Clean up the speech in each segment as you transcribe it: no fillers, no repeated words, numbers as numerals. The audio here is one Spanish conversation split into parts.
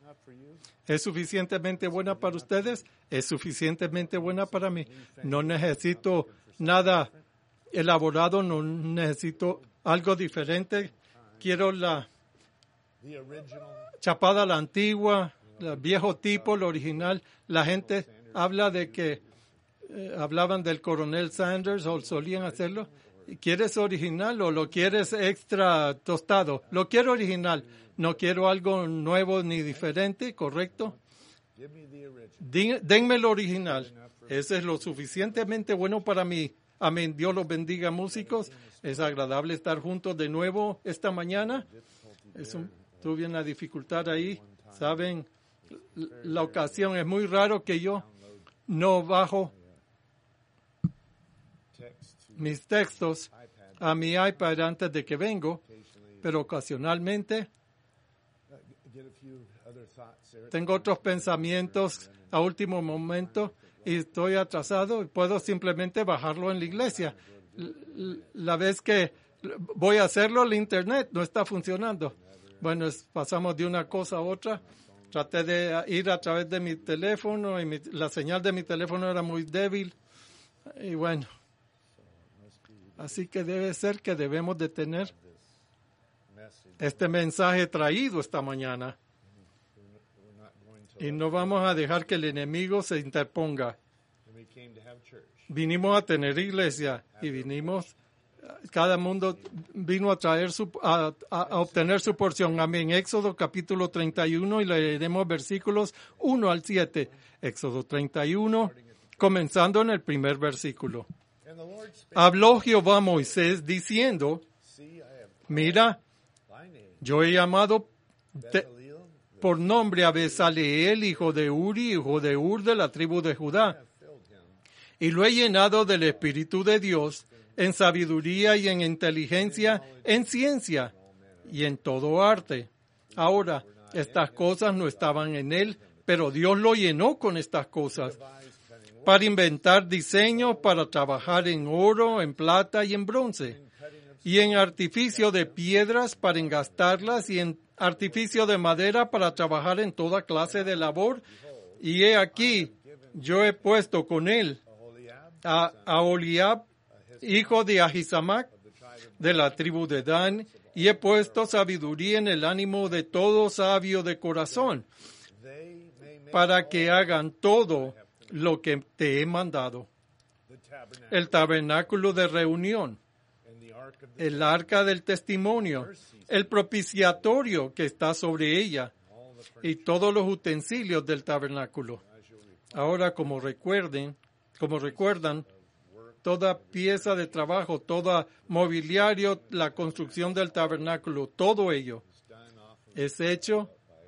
¿Es suficientemente buena para ustedes? Es suficientemente buena para mí. No necesito nada elaborado, no necesito algo diferente. Quiero la chapada a la antigua, el viejo tipo, el original. La gente habla de que hablaban del coronel Sanders o solían hacerlo. ¿Quieres original o lo quieres extra tostado? Lo quiero original. No quiero algo nuevo ni diferente, ¿correcto? Denme el original. Ese es lo suficientemente bueno para mí. Amén. Dios los bendiga, músicos. Es agradable estar juntos de nuevo esta mañana. Tuve una dificultad ahí. Saben, la ocasión es muy raro que yo no bajo mis textos a mi iPad antes de que vengo, pero ocasionalmente tengo otros pensamientos a último momento y estoy atrasado y puedo simplemente bajarlo en la iglesia. La vez que voy a hacerlo, el internet no está funcionando. Bueno, pasamos de una cosa a otra. Traté de ir a través de mi teléfono y la señal de mi teléfono era muy débil. Y bueno, así que debe ser que debemos de tener este mensaje traído esta mañana. Y no vamos a dejar que el enemigo se interponga. Vinimos a tener iglesia y cada mundo vino a traer a obtener su porción. Amén. Éxodo capítulo 31 y leeremos versículos 1 al 7. Éxodo 31, comenzando en el primer versículo. Habló Jehová a Moisés diciendo, mira, yo he llamado por nombre a Bezaleel, hijo de Uri, hijo de Ur, de la tribu de Judá, y lo he llenado del Espíritu de Dios, en sabiduría y en inteligencia, en ciencia y en todo arte. Ahora, estas cosas no estaban en él, pero Dios lo llenó con estas cosas, para inventar diseños, para trabajar en oro, en plata y en bronce, y en artificio de piedras para engastarlas, y en artificio de madera para trabajar en toda clase de labor. Y he aquí, yo he puesto con él a Aholiab, hijo de Ahisamac, de la tribu de Dan, y he puesto sabiduría en el ánimo de todo sabio de corazón, para que hagan todo lo que te he mandado. El tabernáculo de reunión, el arca del testimonio, el propiciatorio que está sobre ella, y todos los utensilios del tabernáculo. Ahora, como recuerdan, toda pieza de trabajo, todo mobiliario, la construcción del tabernáculo, todo ello es hecho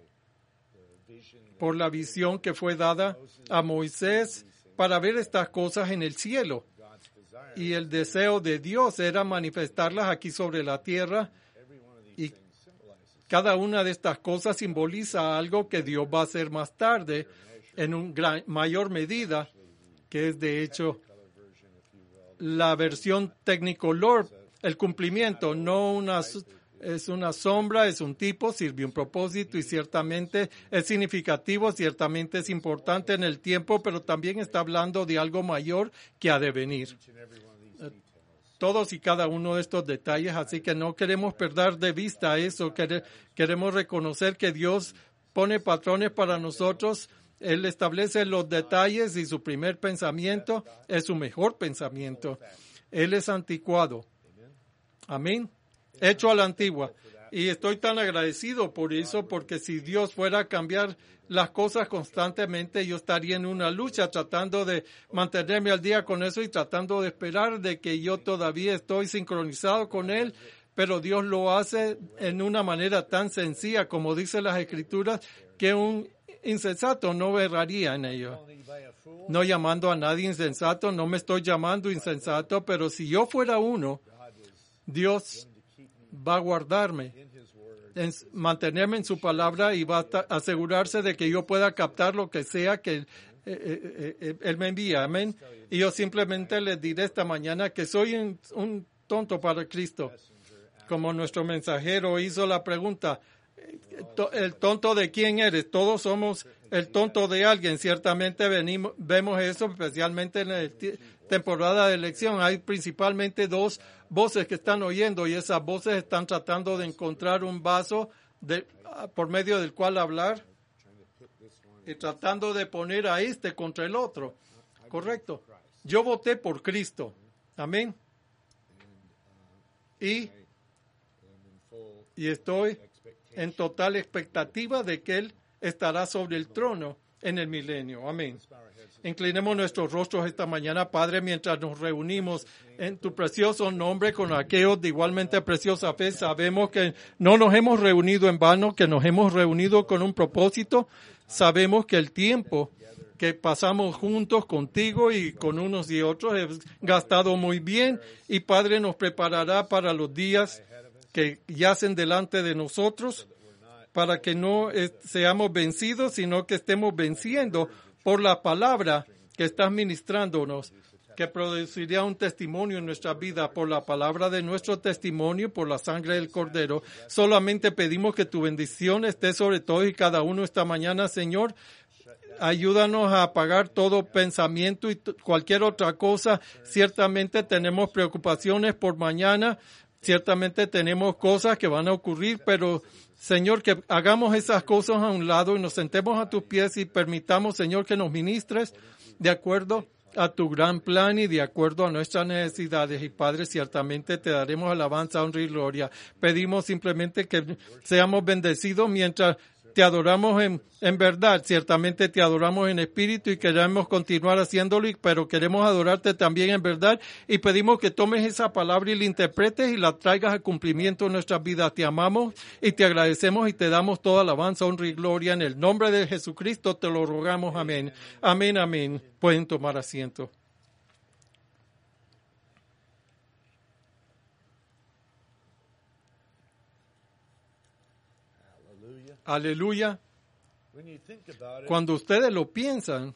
por la visión que fue dada a Moisés para ver estas cosas en el cielo. Y el deseo de Dios era manifestarlas aquí sobre la tierra. Y cada una de estas cosas simboliza algo que Dios va a hacer más tarde en mayor medida, que es de hecho la versión Technicolor, el cumplimiento, es una sombra, es un tipo, sirve un propósito y ciertamente es significativo, ciertamente es importante en el tiempo, pero también está hablando de algo mayor que ha de venir. Todos y cada uno de estos detalles, así que no queremos perder de vista eso, queremos reconocer que Dios pone patrones para nosotros. Él establece los detalles y su primer pensamiento es su mejor pensamiento. Él es anticuado. Amén. Hecho a la antigua. Y estoy tan agradecido por eso, porque si Dios fuera a cambiar las cosas constantemente, yo estaría en una lucha tratando de mantenerme al día con eso y tratando de esperar de que yo todavía estoy sincronizado con Él. Pero Dios lo hace en una manera tan sencilla, como dice las Escrituras, que un insensato no erraría en ello. No llamando a nadie insensato, no me estoy llamando insensato, pero si yo fuera uno, Dios va a guardarme, mantenerme en su palabra y va a asegurarse de que yo pueda captar lo que sea que Él me envía. Amén. Y yo simplemente les diré esta mañana que soy un tonto para Cristo. Como nuestro mensajero hizo la pregunta, el tonto de quién eres. Todos somos el tonto de alguien. Ciertamente vemos eso, especialmente en la temporada de elección. Hay principalmente dos voces que están oyendo y esas voces están tratando de encontrar un vaso por medio del cual hablar y tratando de poner a este contra el otro. Correcto. Yo voté por Cristo. Amén. Y estoy en total expectativa de que Él estará sobre el trono en el milenio. Amén. Inclinemos nuestros rostros esta mañana, Padre, mientras nos reunimos en tu precioso nombre con aquellos de igualmente preciosa fe. Sabemos que no nos hemos reunido en vano, que nos hemos reunido con un propósito. Sabemos que el tiempo que pasamos juntos contigo y con unos y otros es gastado muy bien y Padre nos preparará para los días que yacen delante de nosotros, para que no seamos vencidos, sino que estemos venciendo por la palabra que estás ministrándonos, que produciría un testimonio en nuestra vida por la palabra de nuestro testimonio, por la sangre del Cordero. Solamente pedimos que tu bendición esté sobre todos y cada uno esta mañana, Señor. Ayúdanos a apagar todo pensamiento y cualquier otra cosa. Ciertamente tenemos preocupaciones por mañana. Ciertamente tenemos cosas que van a ocurrir, pero Señor, que hagamos esas cosas a un lado y nos sentemos a tus pies y permitamos, Señor, que nos ministres de acuerdo a tu gran plan y de acuerdo a nuestras necesidades. Y Padre, ciertamente te daremos alabanza, honra y gloria. Pedimos simplemente que seamos bendecidos mientras te adoramos en verdad. Ciertamente te adoramos en espíritu y queremos continuar haciéndolo, pero queremos adorarte también en verdad y pedimos que tomes esa palabra y la interpretes y la traigas a cumplimiento en nuestras vidas. Te amamos y te agradecemos y te damos toda alabanza, honra y gloria. En el nombre de Jesucristo te lo rogamos. Amén. Amén, amén. Pueden tomar asiento. Aleluya. Cuando ustedes lo piensan,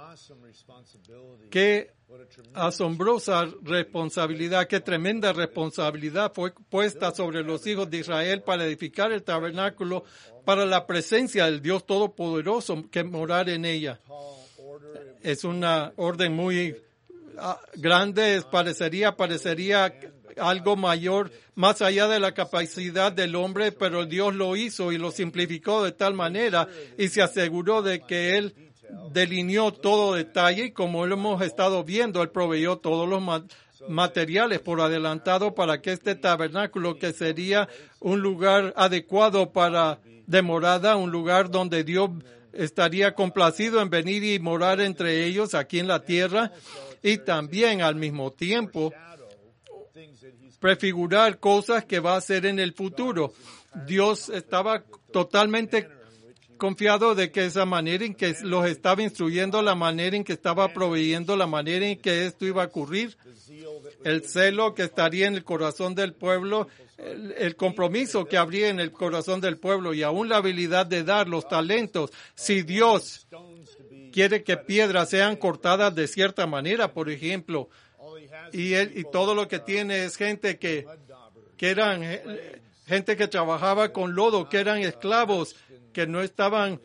qué asombrosa responsabilidad, qué tremenda responsabilidad fue puesta sobre los hijos de Israel para edificar el tabernáculo para la presencia del Dios Todopoderoso que morar en ella. Es una orden muy grande, parecería algo mayor, más allá de la capacidad del hombre, pero Dios lo hizo y lo simplificó de tal manera y se aseguró de que Él delineó todo detalle y como lo hemos estado viendo, Él proveyó todos los materiales por adelantado para que este tabernáculo, que sería un lugar adecuado de morada, un lugar donde Dios estaría complacido en venir y morar entre ellos aquí en la tierra y también al mismo tiempo prefigurar cosas que va a hacer en el futuro. Dios estaba totalmente confiado de que esa manera en que los estaba instruyendo, la manera en que estaba proveyendo, la manera en que esto iba a ocurrir, el celo que estaría en el corazón del pueblo, el compromiso que habría en el corazón del pueblo y aún la habilidad de dar los talentos. Si Dios quiere que piedras sean cortadas de cierta manera, por ejemplo, y todo lo que tiene es gente que eran gente que trabajaba con lodo, que eran esclavos, que no estaban,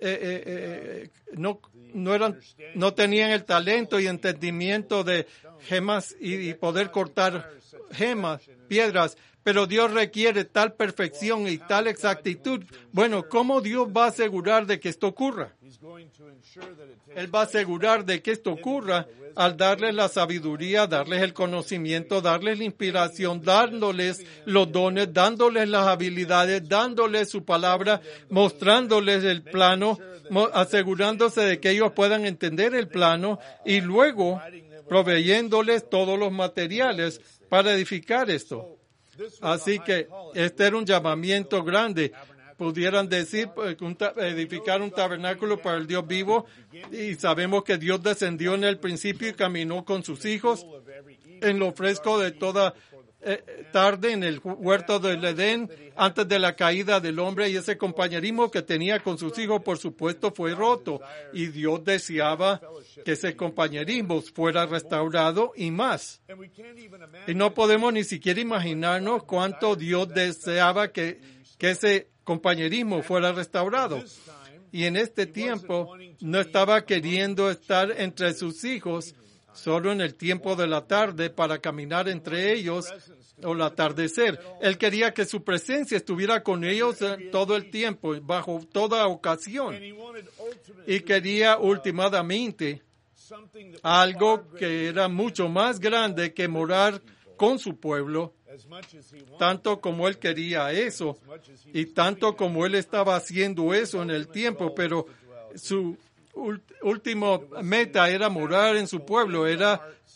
no tenían el talento y entendimiento de gemas y poder cortar piedras. Pero Dios requiere tal perfección y tal exactitud. Bueno, ¿cómo Dios va a asegurar de que esto ocurra? Él va a asegurar de que esto ocurra al darles la sabiduría, darles el conocimiento, darles la inspiración, dándoles los dones, dándoles las habilidades, dándoles su palabra, mostrándoles el plano, asegurándose de que ellos puedan entender el plano y luego proveyéndoles todos los materiales para edificar esto. Así que este era un llamamiento grande. Pudieran decir, edificar un tabernáculo para el Dios vivo, y sabemos que Dios descendió en el principio y caminó con sus hijos en lo fresco de toda tarde en el huerto del Edén antes de la caída del hombre, y ese compañerismo que tenía con sus hijos, por supuesto, fue roto, y Dios deseaba que ese compañerismo fuera restaurado y más. Y no podemos ni siquiera imaginarnos cuánto Dios deseaba que ese compañerismo fuera restaurado. Y en este tiempo no estaba queriendo estar entre sus hijos solo en el tiempo de la tarde para caminar entre ellos o el atardecer. Él quería que su presencia estuviera con ellos todo el tiempo, bajo toda ocasión. Y quería últimamente algo que era mucho más grande que morar con su pueblo, tanto como él quería eso y tanto como él estaba haciendo eso en el tiempo, pero su última meta era morar en su pueblo, era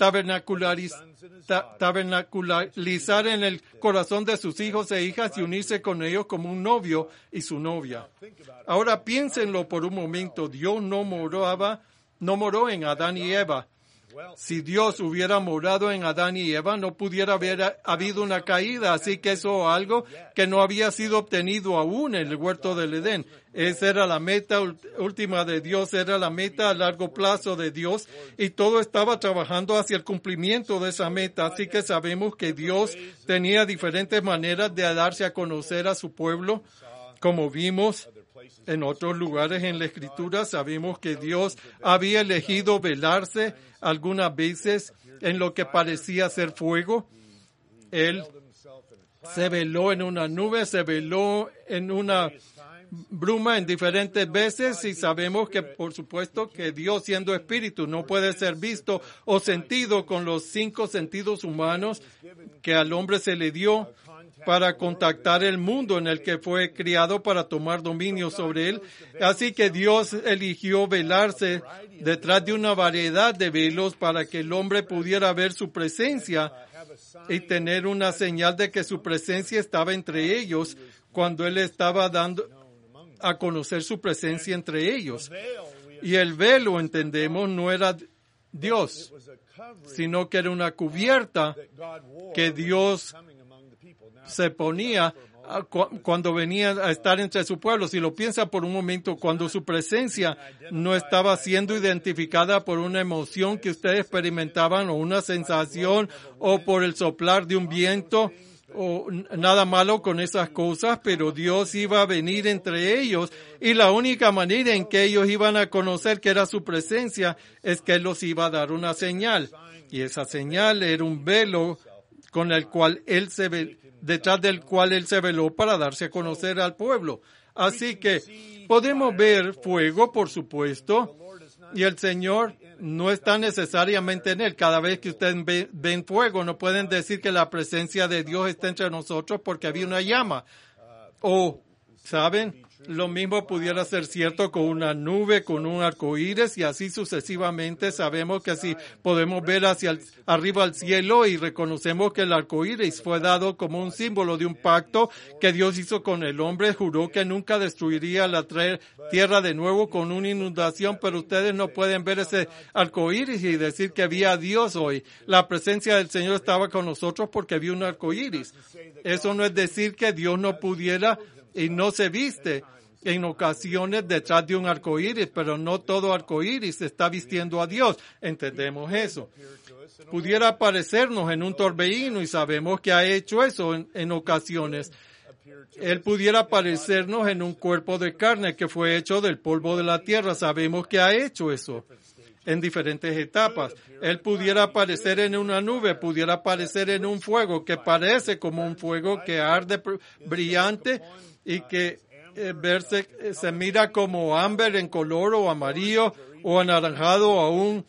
tabernacularizar en el corazón de sus hijos e hijas y unirse con ellos como un novio y su novia. Ahora piénsenlo por un momento, Dios no moró en Adán y Eva. Si Dios hubiera morado en Adán y Eva, no pudiera haber habido una caída. Así que eso es algo que no había sido obtenido aún en el huerto del Edén. Esa era la meta última de Dios, era la meta a largo plazo de Dios, y todo estaba trabajando hacia el cumplimiento de esa meta. Así que sabemos que Dios tenía diferentes maneras de darse a conocer a su pueblo, como vimos en otros lugares en la Escritura. Sabemos que Dios había elegido velarse algunas veces en lo que parecía ser fuego. Él se veló en una nube, se veló en una bruma en diferentes veces, y sabemos que, por supuesto, que Dios, siendo espíritu, no puede ser visto o sentido con los 5 sentidos humanos que al hombre se le dio para contactar el mundo en el que fue criado, para tomar dominio sobre él. Así que Dios eligió velarse detrás de una variedad de velos para que el hombre pudiera ver su presencia y tener una señal de que su presencia estaba entre ellos cuando él estaba dando a conocer su presencia entre ellos. Y el velo, entendemos, no era Dios, sino que era una cubierta que Dios se ponía cuando venía a estar entre su pueblo. Si lo piensa por un momento, cuando su presencia no estaba siendo identificada por una emoción que ustedes experimentaban, o una sensación, o por el soplar de un viento, o nada malo con esas cosas, pero Dios iba a venir entre ellos, y la única manera en que ellos iban a conocer que era su presencia es que Él los iba a dar una señal, y esa señal era un velo con el cual detrás del cual Él se veló para darse a conocer al pueblo. Así que podemos ver fuego, por supuesto, y el Señor no está necesariamente en él. Cada vez que ustedes ven fuego, no pueden decir que la presencia de Dios está entre nosotros porque había una llama. O, ¿saben? Lo mismo pudiera ser cierto con una nube, con un arco iris, y así sucesivamente. Sabemos que si podemos ver hacia arriba al cielo y reconocemos que el arco iris fue dado como un símbolo de un pacto que Dios hizo con el hombre. Juró que nunca destruiría la tierra de nuevo con una inundación, pero ustedes no pueden ver ese arco iris y decir que había a Dios hoy. La presencia del Señor estaba con nosotros porque había un arco iris. Eso no es decir que Dios no pudiera y no se viste en ocasiones detrás de un arco iris, pero no todo arco iris está vistiendo a Dios. Entendemos eso. Pudiera aparecernos en un torbellino, y sabemos que ha hecho eso en ocasiones. Él pudiera aparecernos en un cuerpo de carne que fue hecho del polvo de la tierra. Sabemos que ha hecho eso en diferentes etapas. Él pudiera aparecer en una nube, pudiera aparecer en un fuego que parece como un fuego que arde brillante y que se mira como ámbar en color, o amarillo, o anaranjado, o aún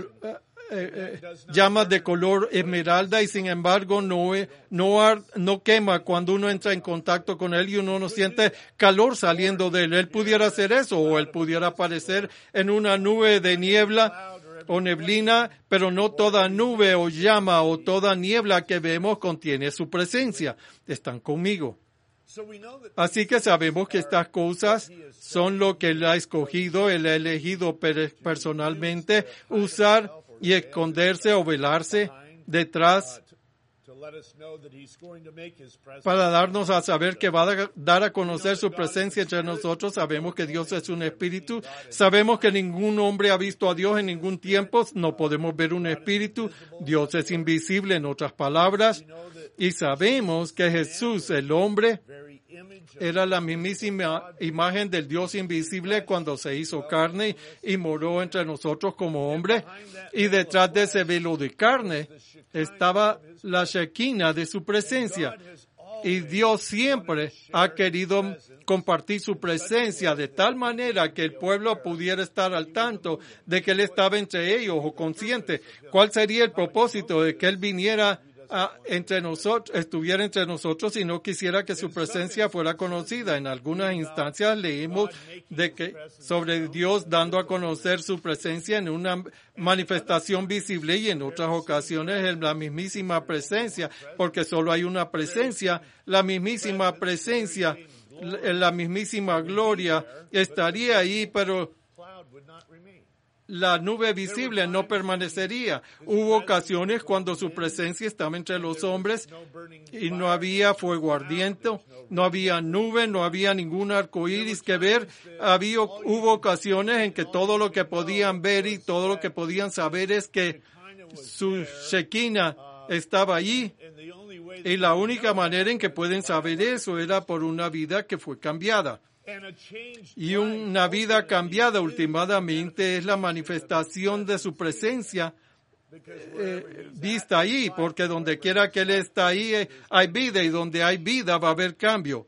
llamas de color esmeralda, y sin embargo no quema cuando uno entra en contacto con él y uno no siente calor saliendo de él. Él pudiera hacer eso, o él pudiera aparecer en una nube de niebla o neblina, pero no toda nube o llama o toda niebla que vemos contiene su presencia. Están conmigo. Así que sabemos que estas cosas son lo que Él ha escogido, Él ha elegido personalmente usar y esconderse o velarse detrás para darnos a saber que va a dar a conocer su presencia entre nosotros. Sabemos que Dios es un espíritu. Sabemos que ningún hombre ha visto a Dios en ningún tiempo. No podemos ver un espíritu. Dios es invisible, en otras palabras. Y sabemos que Jesús, el hombre, era la mismísima imagen del Dios invisible cuando se hizo carne y moró entre nosotros como hombre. Y detrás de ese velo de carne estaba la Shekinah de su presencia. Y Dios siempre ha querido compartir su presencia de tal manera que el pueblo pudiera estar al tanto de que Él estaba entre ellos o consciente. ¿Cuál sería el propósito de que Él viniera entre nosotros, estuviera entre nosotros y no quisiera que su presencia fuera conocida? En algunas instancias leímos de que sobre Dios dando a conocer su presencia en una manifestación visible y en otras ocasiones en la mismísima presencia, porque solo hay una presencia, la mismísima presencia, la mismísima gloria estaría ahí, pero la nube visible no permanecería. Hubo ocasiones cuando su presencia estaba entre los hombres y no había fuego ardiente, no había nube, no había ningún arco iris que ver. Hubo ocasiones en que todo lo que podían ver y todo lo que podían saber es que su Shekinah estaba allí. Y la única manera en que pueden saber eso era por una vida que fue cambiada. Y una vida cambiada últimamente es la manifestación de su presencia vista ahí, porque donde quiera que Él está ahí hay vida, y donde hay vida va a haber cambio.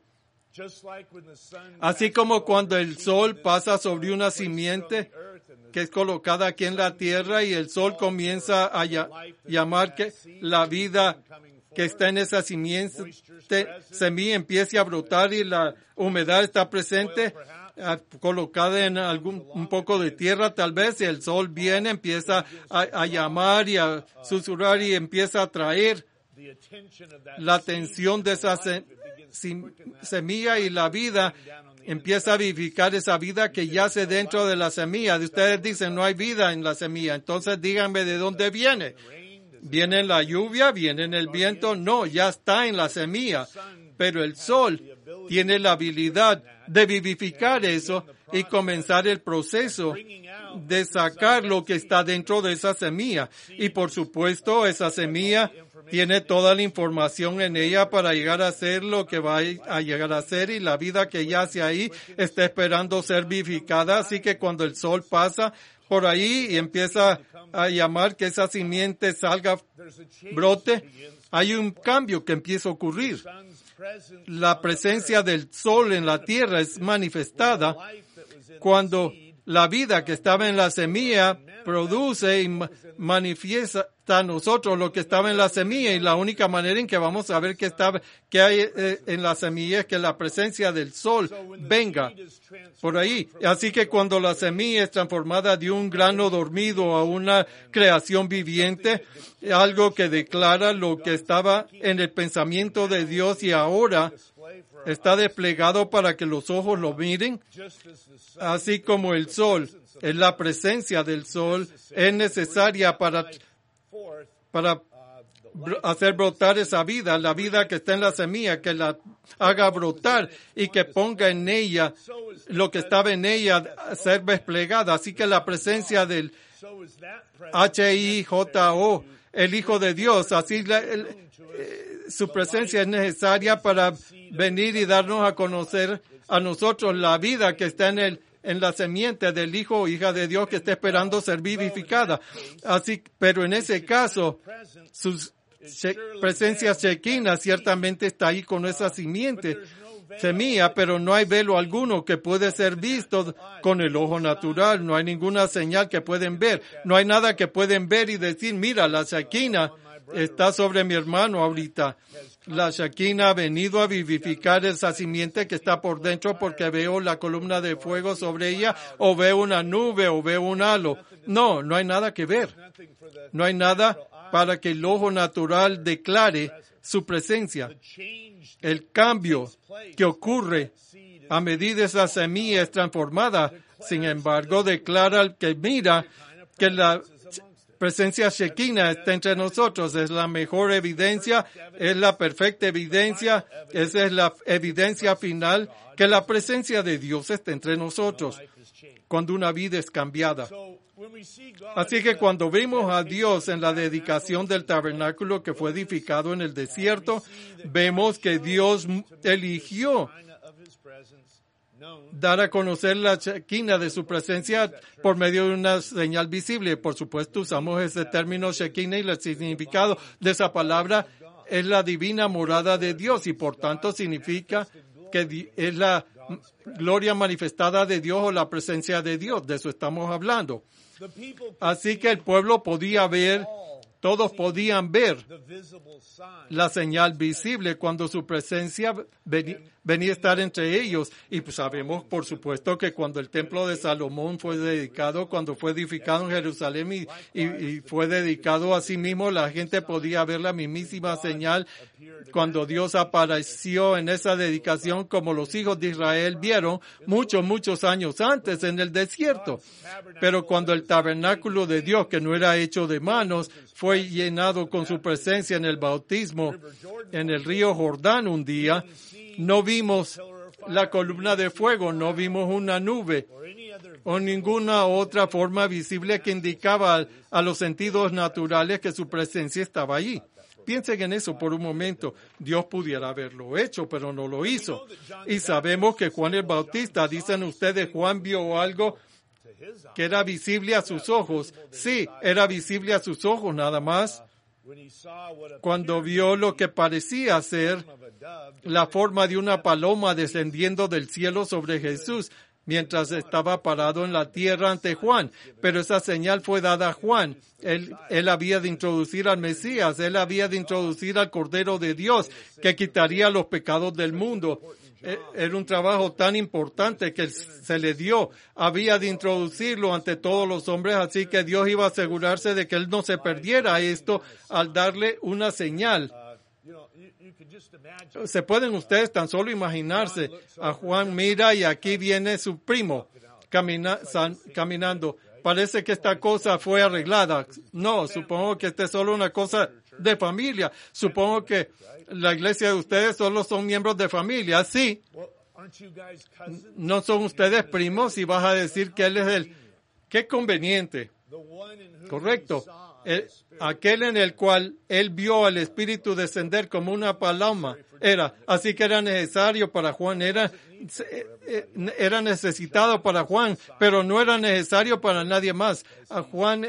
Así como cuando el sol pasa sobre una simiente que es colocada aquí en la tierra y el sol comienza a llamar que la vida que está en esa simiente, semilla empiece a brotar y la humedad está presente, colocada en un poco de tierra tal vez, y el sol viene, empieza a llamar y a susurrar y empieza a atraer la atención de esa semilla, y la vida empieza a vivificar esa vida que yace dentro de la semilla. Ustedes dicen no hay vida en la semilla, entonces díganme de dónde viene. ¿Viene en la lluvia? ¿Viene en el viento? No, ya está en la semilla. Pero el sol tiene la habilidad de vivificar eso y comenzar el proceso de sacar lo que está dentro de esa semilla. Y por supuesto, esa semilla tiene toda la información en ella para llegar a ser lo que va a llegar a ser, y la vida que yace ahí está esperando ser vivificada. Así que cuando el sol pasa por ahí y empieza a llamar que esa simiente salga, brote, hay un cambio que empieza a ocurrir. La presencia del sol en la tierra es manifestada cuando la vida que estaba en la semilla produce y manifiesta a nosotros lo que estaba en la semilla, y la única manera en que vamos a ver que hay en la semilla es que la presencia del sol venga por ahí. Así que cuando la semilla es transformada de un grano dormido a una creación viviente, algo que declara lo que estaba en el pensamiento de Dios y ahora está desplegado para que los ojos lo miren, así como el sol, es la presencia del sol, es necesaria para hacer brotar esa vida, la vida que está en la semilla, que la haga brotar y que ponga en ella lo que estaba en ella a ser desplegada. Así que la presencia del H-I-J-O, el Hijo de Dios, así su presencia es necesaria para venir y darnos a conocer a nosotros la vida que está en la semiente del Hijo o hija de Dios que está esperando ser vivificada. Así, pero en ese caso, su presencia Shekinah ciertamente está ahí con esa simiente, semilla, pero no hay velo alguno que puede ser visto con el ojo natural. No hay ninguna señal que pueden ver. No hay nada que pueden ver y decir, mira, la Shekinah está sobre mi hermano ahorita. La Shekinah ha venido a vivificar esa simiente que está por dentro porque veo la columna de fuego sobre ella, o veo una nube, o veo un halo. No, no hay nada que ver. No hay nada para que el ojo natural declare su presencia. El cambio que ocurre a medida que esa semilla es transformada, sin embargo, declara al que mira que la presencia Shekinah está entre nosotros. Es la mejor evidencia, es la perfecta evidencia, esa es la evidencia final que la presencia de Dios está entre nosotros cuando una vida es cambiada. Así que cuando vemos a Dios en la dedicación del tabernáculo que fue edificado en el desierto, vemos que Dios eligió dar a conocer la Shekinah de su presencia por medio de una señal visible. Por supuesto, usamos ese término Shekinah y el significado de esa palabra es la divina morada de Dios y por tanto significa que es la gloria manifestada de Dios o la presencia de Dios. De eso estamos hablando. Así que el pueblo podía ver, todos podían ver la señal visible cuando su presencia venía a estar entre ellos. Y pues sabemos, por supuesto, que cuando el templo de Salomón fue dedicado, cuando fue edificado en Jerusalén y fue dedicado a sí mismo, la gente podía ver la mismísima señal cuando Dios apareció en esa dedicación, como los hijos de Israel vieron muchos años antes en el desierto. Pero cuando el tabernáculo de Dios, que no era hecho de manos, fue llenado con su presencia en el bautismo en el río Jordán un día, no vimos la columna de fuego, no vimos una nube o ninguna otra forma visible que indicaba a los sentidos naturales que su presencia estaba allí. Piensen en eso por un momento. Dios pudiera haberlo hecho, pero no lo hizo. Y sabemos que Juan el Bautista, dicen ustedes, Juan vio algo que era visible a sus ojos. Sí, era visible a sus ojos nada más. Cuando vio lo que parecía ser la forma de una paloma descendiendo del cielo sobre Jesús, mientras estaba parado en la tierra ante Juan. Pero esa señal fue dada a Juan. Él había de introducir al Mesías, él había de introducir al Cordero de Dios, que quitaría los pecados del mundo. Era un trabajo tan importante que se le dio. Había de introducirlo ante todos los hombres, así que Dios iba a asegurarse de que él no se perdiera esto al darle una señal. Se pueden ustedes tan solo imaginarse a Juan, mira, y aquí viene su primo caminando. Parece que esta cosa fue arreglada. No, supongo que esta es solo una cosa de familia. Supongo que la iglesia de ustedes solo son miembros de familia. Sí. ¿No son ustedes primos? Y vas a decir que él es ¡Qué conveniente! Correcto. Aquel en el cual él vio al Espíritu descender como una paloma. Así que era necesario para Juan, era necesitado para Juan, pero no era necesario para nadie más. A Juan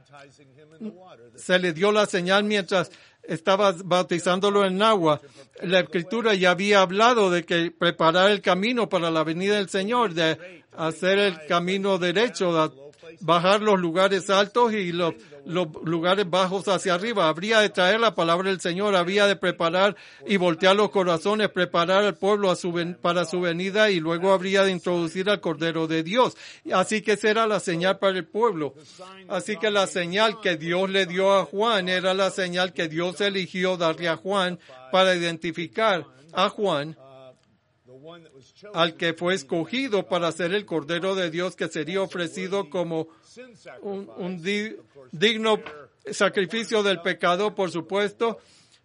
se le dio la señal mientras estaba bautizándolo en agua. La Escritura ya había hablado de que preparar el camino para la venida del Señor, de hacer el camino derecho, bajar los lugares altos y los lugares bajos hacia arriba. Habría de traer la palabra del Señor, había de preparar y voltear los corazones, preparar al pueblo para su venida y luego habría de introducir al Cordero de Dios. Así que esa era la señal para el pueblo. Así que la señal que Dios le dio a Juan era la señal que Dios eligió darle a Juan para identificar a Juan, al que fue escogido para ser el Cordero de Dios que sería ofrecido como un digno sacrificio del pecado, por supuesto.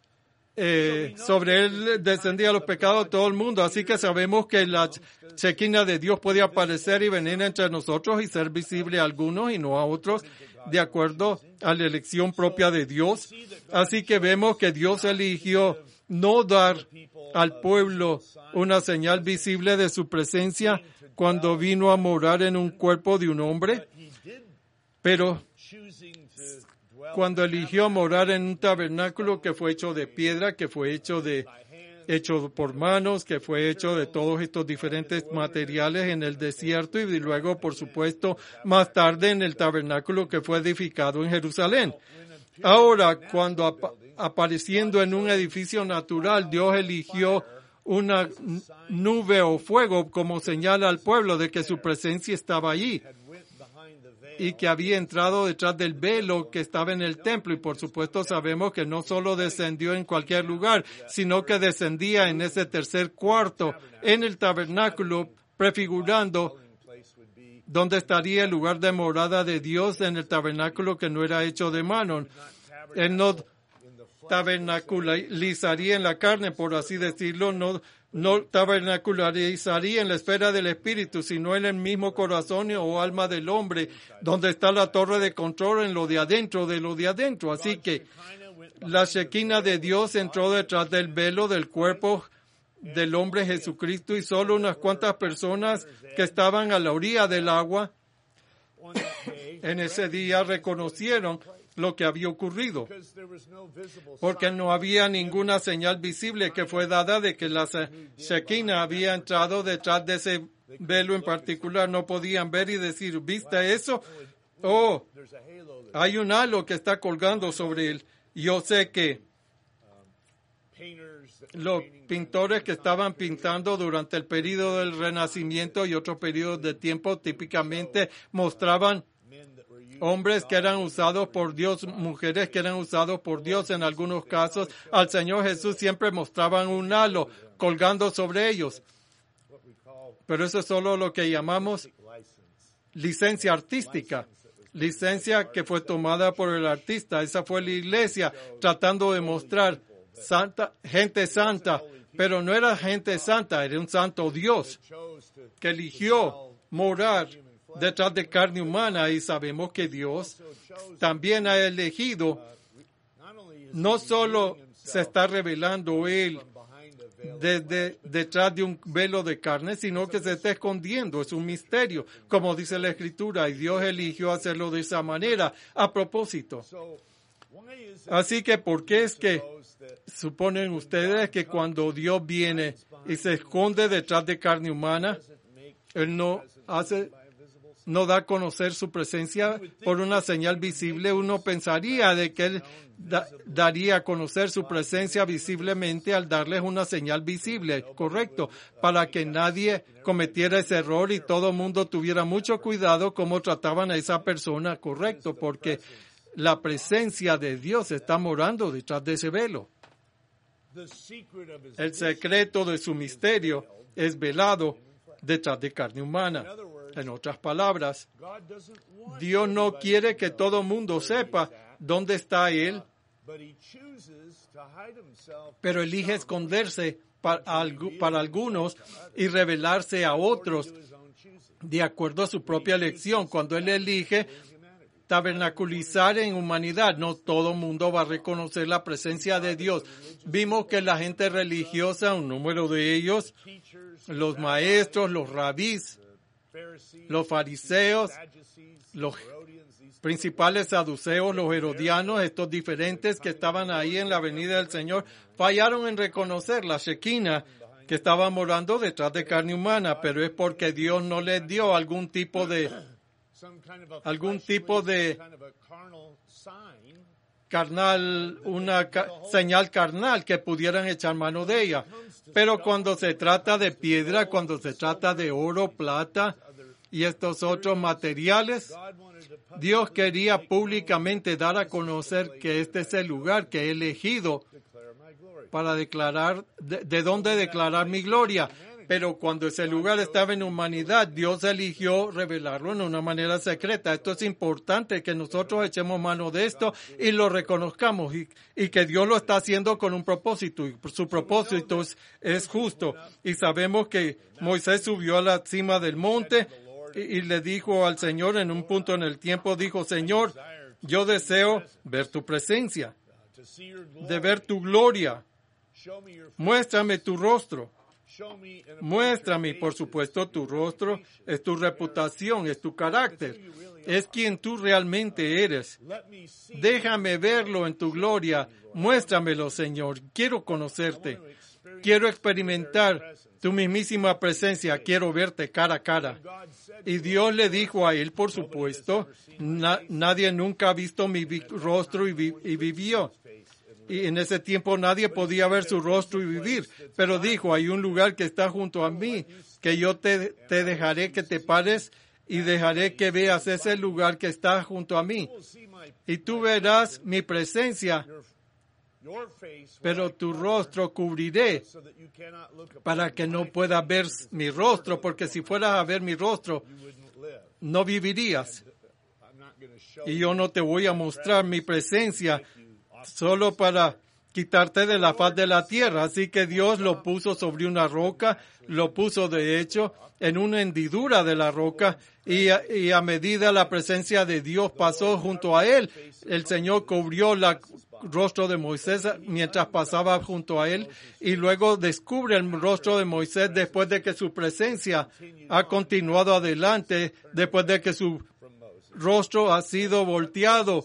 Sobre él descendía los pecados de todo el mundo. Así que sabemos que la Shekinah de Dios puede aparecer y venir entre nosotros y ser visible a algunos y no a otros, de acuerdo a la elección propia de Dios. Así que vemos que Dios eligió no dar al pueblo una señal visible de su presencia cuando vino a morar en un cuerpo de un hombre, pero cuando eligió morar en un tabernáculo que fue hecho de piedra, que fue hecho por manos, que fue hecho de todos estos diferentes materiales en el desierto y luego, por supuesto, más tarde en el tabernáculo que fue edificado en Jerusalén. Ahora, cuando apareciendo en un edificio natural, Dios eligió una nube o fuego como señal al pueblo de que su presencia estaba allí y que había entrado detrás del velo que estaba en el templo. Y por supuesto sabemos que no solo descendió en cualquier lugar, sino que descendía en ese tercer cuarto en el tabernáculo, prefigurando donde estaría el lugar de morada de Dios en el tabernáculo que no era hecho de mano. Él no tabernaculizaría en la carne, por así decirlo, no tabernacularizaría en la esfera del espíritu, sino en el mismo corazón o alma del hombre, donde está la torre de control en lo de adentro de lo de adentro. Así que la Shekinah de Dios entró detrás del velo del cuerpo del hombre Jesucristo y solo unas cuantas personas que estaban a la orilla del agua en ese día reconocieron lo que había ocurrido, porque no había ninguna señal visible que fue dada de que la Shekinah había entrado detrás de ese velo en particular. No podían ver y decir, ¿viste eso? Oh, hay un halo que está colgando sobre él. Yo sé que los pintores que estaban pintando durante el período del Renacimiento y otros periodos de tiempo típicamente mostraban hombres que eran usados por Dios, mujeres que eran usados por Dios en algunos casos. Al Señor Jesús siempre mostraban un halo colgando sobre ellos. Pero eso es solo lo que llamamos licencia artística. Licencia que fue tomada por el artista. Esa fue la iglesia tratando de mostrar gente santa. Pero no era gente santa, era un santo Dios que eligió morar detrás de carne humana, y sabemos que Dios también ha elegido, no solo se está revelando Él detrás de un velo de carne, sino que se está escondiendo, es un misterio, como dice la Escritura, y Dios eligió hacerlo de esa manera, a propósito. Así que, ¿por qué es que suponen ustedes que cuando Dios viene y se esconde detrás de carne humana, Él no da a conocer su presencia por una señal visible? Uno pensaría de que Él daría a conocer su presencia visiblemente al darles una señal visible, correcto, para que nadie cometiera ese error y todo el mundo tuviera mucho cuidado cómo trataban a esa persona, correcto, porque la presencia de Dios está morando detrás de ese velo. El secreto de su misterio es velado detrás de carne humana. En otras palabras, Dios no quiere que todo el mundo sepa dónde está Él, pero elige esconderse para algunos y revelarse a otros de acuerdo a su propia elección. Cuando Él elige tabernaculizar en humanidad, no todo el mundo va a reconocer la presencia de Dios. Vimos que la gente religiosa, un número de ellos, los maestros, los rabís, los fariseos, los principales saduceos, los herodianos, estos diferentes que estaban ahí en la venida del Señor, fallaron en reconocer la Shekinah que estaba morando detrás de carne humana, pero es porque Dios no les dio algún tipo de carnal, una señal carnal que pudieran echar mano de ella. Pero cuando se trata de piedra, cuando se trata de oro, plata y estos otros materiales, Dios quería públicamente dar a conocer que este es el lugar que he elegido para declarar, de dónde declarar mi gloria. Pero cuando ese lugar estaba en humanidad, Dios eligió revelarlo en una manera secreta. Esto es importante, que nosotros echemos mano de esto y lo reconozcamos, y que Dios lo está haciendo con un propósito, y su propósito es justo. Y sabemos que Moisés subió a la cima del monte y le dijo al Señor en un punto en el tiempo, dijo, Señor, yo deseo ver tu presencia, de ver tu gloria. Muéstrame tu rostro. Muéstrame, por supuesto, tu rostro, es tu reputación, es tu carácter, es quien tú realmente eres. Déjame verlo en tu gloria, muéstramelo, Señor. Quiero conocerte, quiero experimentar tu mismísima presencia, quiero verte cara a cara. Y Dios le dijo a él, por supuesto, nadie nunca ha visto mi rostro y vivió. Y en ese tiempo nadie podía ver su rostro y vivir. Pero dijo, hay un lugar que está junto a mí, que yo te dejaré que te pares y dejaré que veas ese lugar que está junto a mí. Y tú verás mi presencia, pero tu rostro cubriré para que no puedas ver mi rostro, porque si fueras a ver mi rostro, no vivirías. Y yo no te voy a mostrar mi presencia solo para quitarte de la faz de la tierra. Así que Dios lo puso sobre una roca, lo puso de hecho en una hendidura de la roca, y a medida la presencia de Dios pasó junto a él, el Señor cubrió la rostro de Moisés mientras pasaba junto a él y luego descubre el rostro de Moisés después de que su presencia ha continuado adelante, después de que su rostro ha sido volteado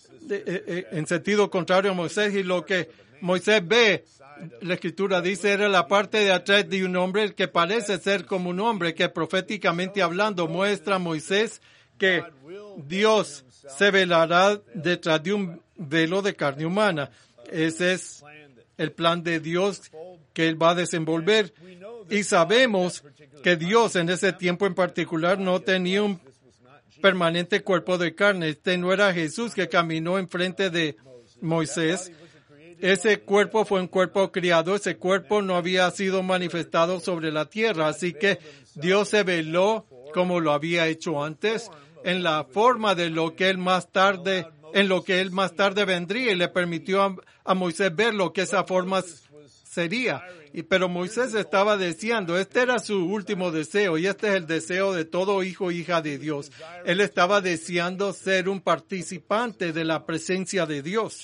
en sentido contrario a Moisés, y lo que Moisés ve, la Escritura dice, era la parte de atrás de un hombre que parece ser como un hombre, que proféticamente hablando muestra a Moisés que Dios se velará detrás de un velo de carne humana. Ese es el plan de Dios que Él va a desenvolver. Y sabemos que Dios en ese tiempo en particular no tenía un permanente cuerpo de carne. Este no era Jesús que caminó enfrente de Moisés. Ese cuerpo fue un cuerpo criado. Ese cuerpo no había sido manifestado sobre la tierra. Así que Dios se veló como lo había hecho antes, en la forma de lo que Él más tarde, en lo que Él más tarde vendría, y le permitió a Moisés ver lo que esa forma sería. Pero Moisés estaba deseando, este era su último deseo, y este es el deseo de todo hijo o hija de Dios. Él estaba deseando ser un participante de la presencia de Dios.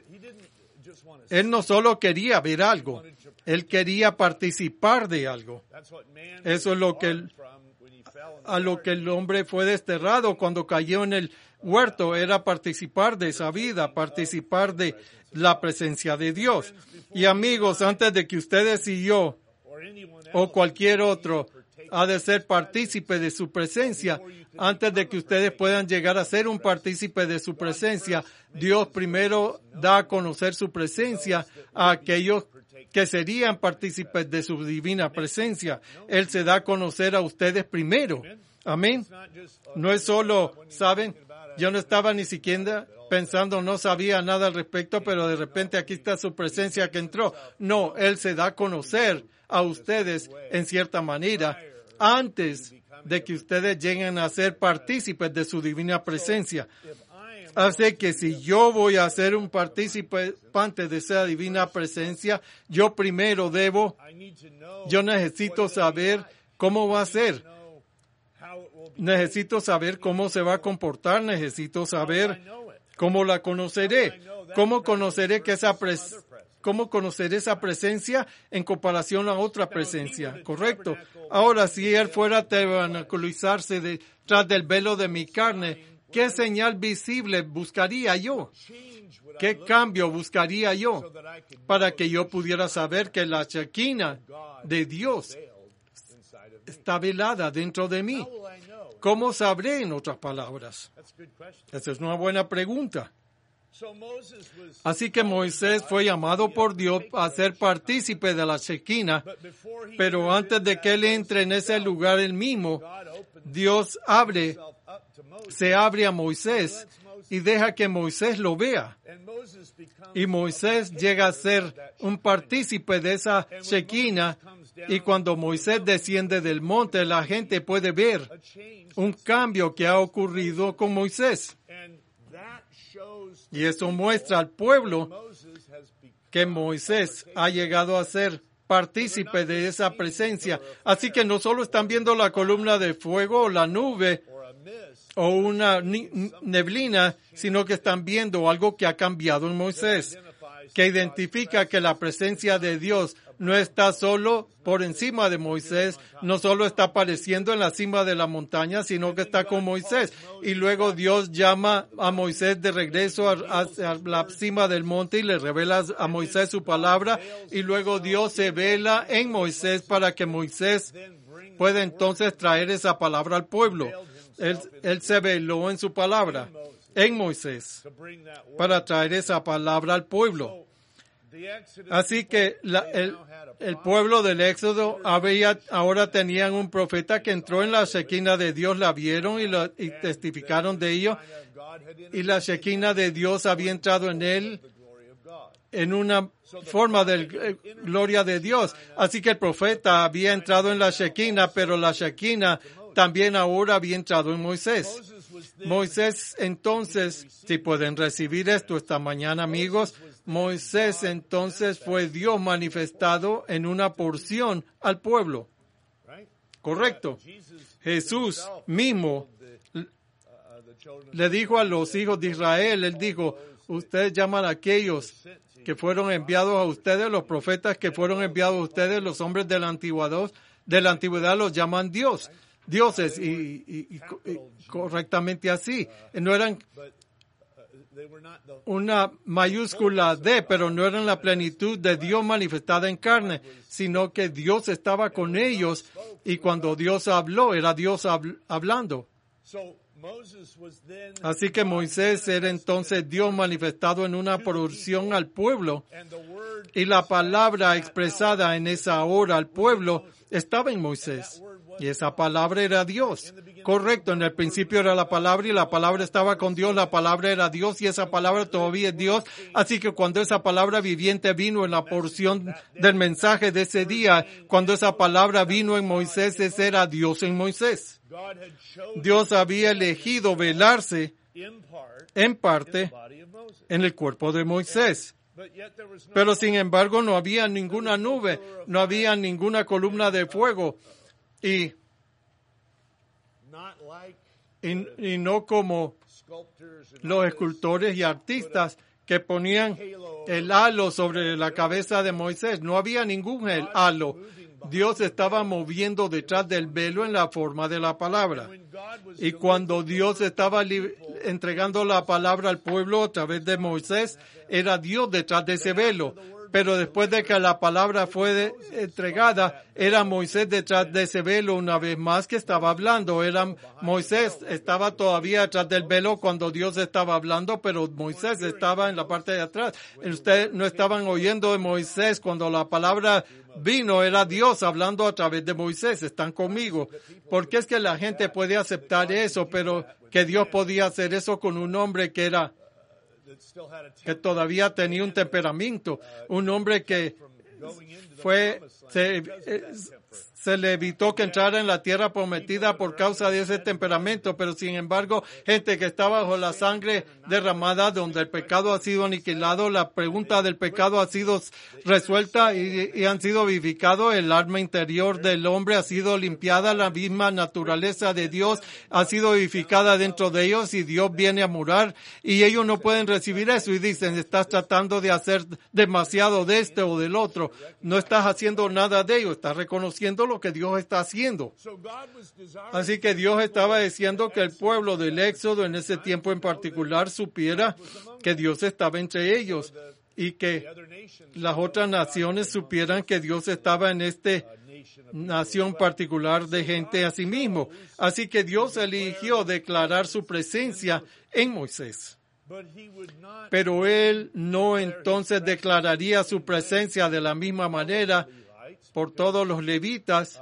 Él no solo quería ver algo, él quería participar de algo. Eso es a lo que el hombre fue desterrado cuando cayó en el huerto, era participar de esa vida, participar de la presencia de Dios. Y amigos, antes de que ustedes y yo o cualquier otro ha de ser partícipe de su presencia, antes de que ustedes puedan llegar a ser un partícipe de su presencia, Dios primero da a conocer su presencia a aquellos que serían partícipes de su divina presencia. Él se da a conocer a ustedes primero. Amén. No es solo, ¿saben? Yo no estaba ni siquiera pensando, no sabía nada al respecto, pero de repente aquí está su presencia que entró. No, Él se da a conocer a ustedes en cierta manera antes de que ustedes lleguen a ser partícipes de su divina presencia. Así que si yo voy a ser un participante de esa divina presencia, yo necesito saber cómo va a ser. Necesito saber cómo se va a comportar, necesito saber cómo la conoceré. ¿Cómo conoceré cómo conoceré esa presencia en comparación a otra presencia? ¿Correcto? Ahora, si Él fuera a tabernaculizarse detrás del velo de mi carne, ¿qué señal visible buscaría yo? ¿Qué cambio buscaría yo para que yo pudiera saber que la Shekinah de Dios está velada dentro de mí? ¿Cómo sabré, en otras palabras? Esa es una buena pregunta. Así que Moisés fue llamado por Dios a ser partícipe de la Shekinah, pero antes de que él entre en ese lugar él mismo, Dios se abre a Moisés y deja que Moisés lo vea. Y Moisés llega a ser un partícipe de esa Shekinah, y cuando Moisés desciende del monte, la gente puede ver un cambio que ha ocurrido con Moisés. Y eso muestra al pueblo que Moisés ha llegado a ser partícipe de esa presencia. Así que no solo están viendo la columna de fuego o la nube o una neblina, sino que están viendo algo que ha cambiado en Moisés, que identifica que la presencia de Dios no está solo por encima de Moisés, no solo está apareciendo en la cima de la montaña, sino que está con Moisés. Y luego Dios llama a Moisés de regreso a la cima del monte y le revela a Moisés su palabra. Y luego Dios se vela en Moisés para que Moisés pueda entonces traer esa palabra al pueblo. Él se veló en su palabra, en Moisés, para traer esa palabra al pueblo. Así que el pueblo del Éxodo ahora tenían un profeta que entró en la Shekinah de Dios, la vieron y testificaron de ello, y la Shekinah de Dios había entrado en él en una forma de gloria de Dios. Así que el profeta había entrado en la Shekinah, pero la Shekinah también ahora había entrado en Moisés. Moisés entonces, si pueden recibir esto esta mañana, amigos, Moisés entonces fue Dios manifestado en una porción al pueblo. Correcto. Jesús mismo le dijo a los hijos de Israel, él dijo, ustedes llaman a aquellos que fueron enviados a ustedes, los profetas que fueron enviados a ustedes, los hombres de la antigüedad los llaman dioses, y correctamente así. No eran una mayúscula D, pero no eran la plenitud de Dios manifestada en carne, sino que Dios estaba con ellos, y cuando Dios habló, era Dios hablando. Así que Moisés era entonces Dios manifestado en una porción al pueblo, y la palabra expresada en esa hora al pueblo estaba en Moisés, y esa palabra era Dios. Correcto, en el principio era la palabra, y la palabra estaba con Dios, la palabra era Dios, y esa palabra todavía es Dios. Así que cuando esa palabra viviente vino en la porción del mensaje de ese día, cuando esa palabra vino en Moisés, ese era Dios en Moisés. Dios había elegido velarse en parte en el cuerpo de Moisés. Pero sin embargo no había ninguna nube, no había ninguna columna de fuego, y no como los escultores y artistas que ponían el halo sobre la cabeza de Moisés. No había ningún halo. Dios estaba moviendo detrás del velo en la forma de la palabra. Y cuando Dios estaba entregando la palabra al pueblo a través de Moisés, era Dios detrás de ese velo. Pero después de que la palabra fue entregada, era Moisés detrás de ese velo una vez más que estaba hablando. Moisés estaba todavía detrás del velo cuando Dios estaba hablando, pero Moisés estaba en la parte de atrás. Ustedes no estaban oyendo de Moisés cuando la palabra vino, era Dios hablando a través de Moisés. Están conmigo. ¿Por qué es que la gente puede aceptar eso, pero que Dios podía hacer eso con un hombre que todavía tenía un temperamento, un hombre que se le evitó que entrara en la tierra prometida por causa de ese temperamento, pero sin embargo, gente que está bajo la sangre derramada, donde el pecado ha sido aniquilado, la pregunta del pecado ha sido resuelta y han sido vivificados, el alma interior del hombre ha sido limpiada, la misma naturaleza de Dios ha sido vivificada dentro de ellos, y Dios viene a morar, y ellos no pueden recibir eso, y dicen, estás tratando de hacer demasiado de este o del otro, no estás haciendo nada de ello, estás reconociendo lo que Dios está haciendo. Así que Dios estaba diciendo que el pueblo del Éxodo en ese tiempo en particular supiera que Dios estaba entre ellos, y que las otras naciones supieran que Dios estaba en esta nación particular de gente a sí mismo. Así que Dios eligió declarar su presencia en Moisés. Pero él no entonces declararía su presencia de la misma manera por todos los levitas,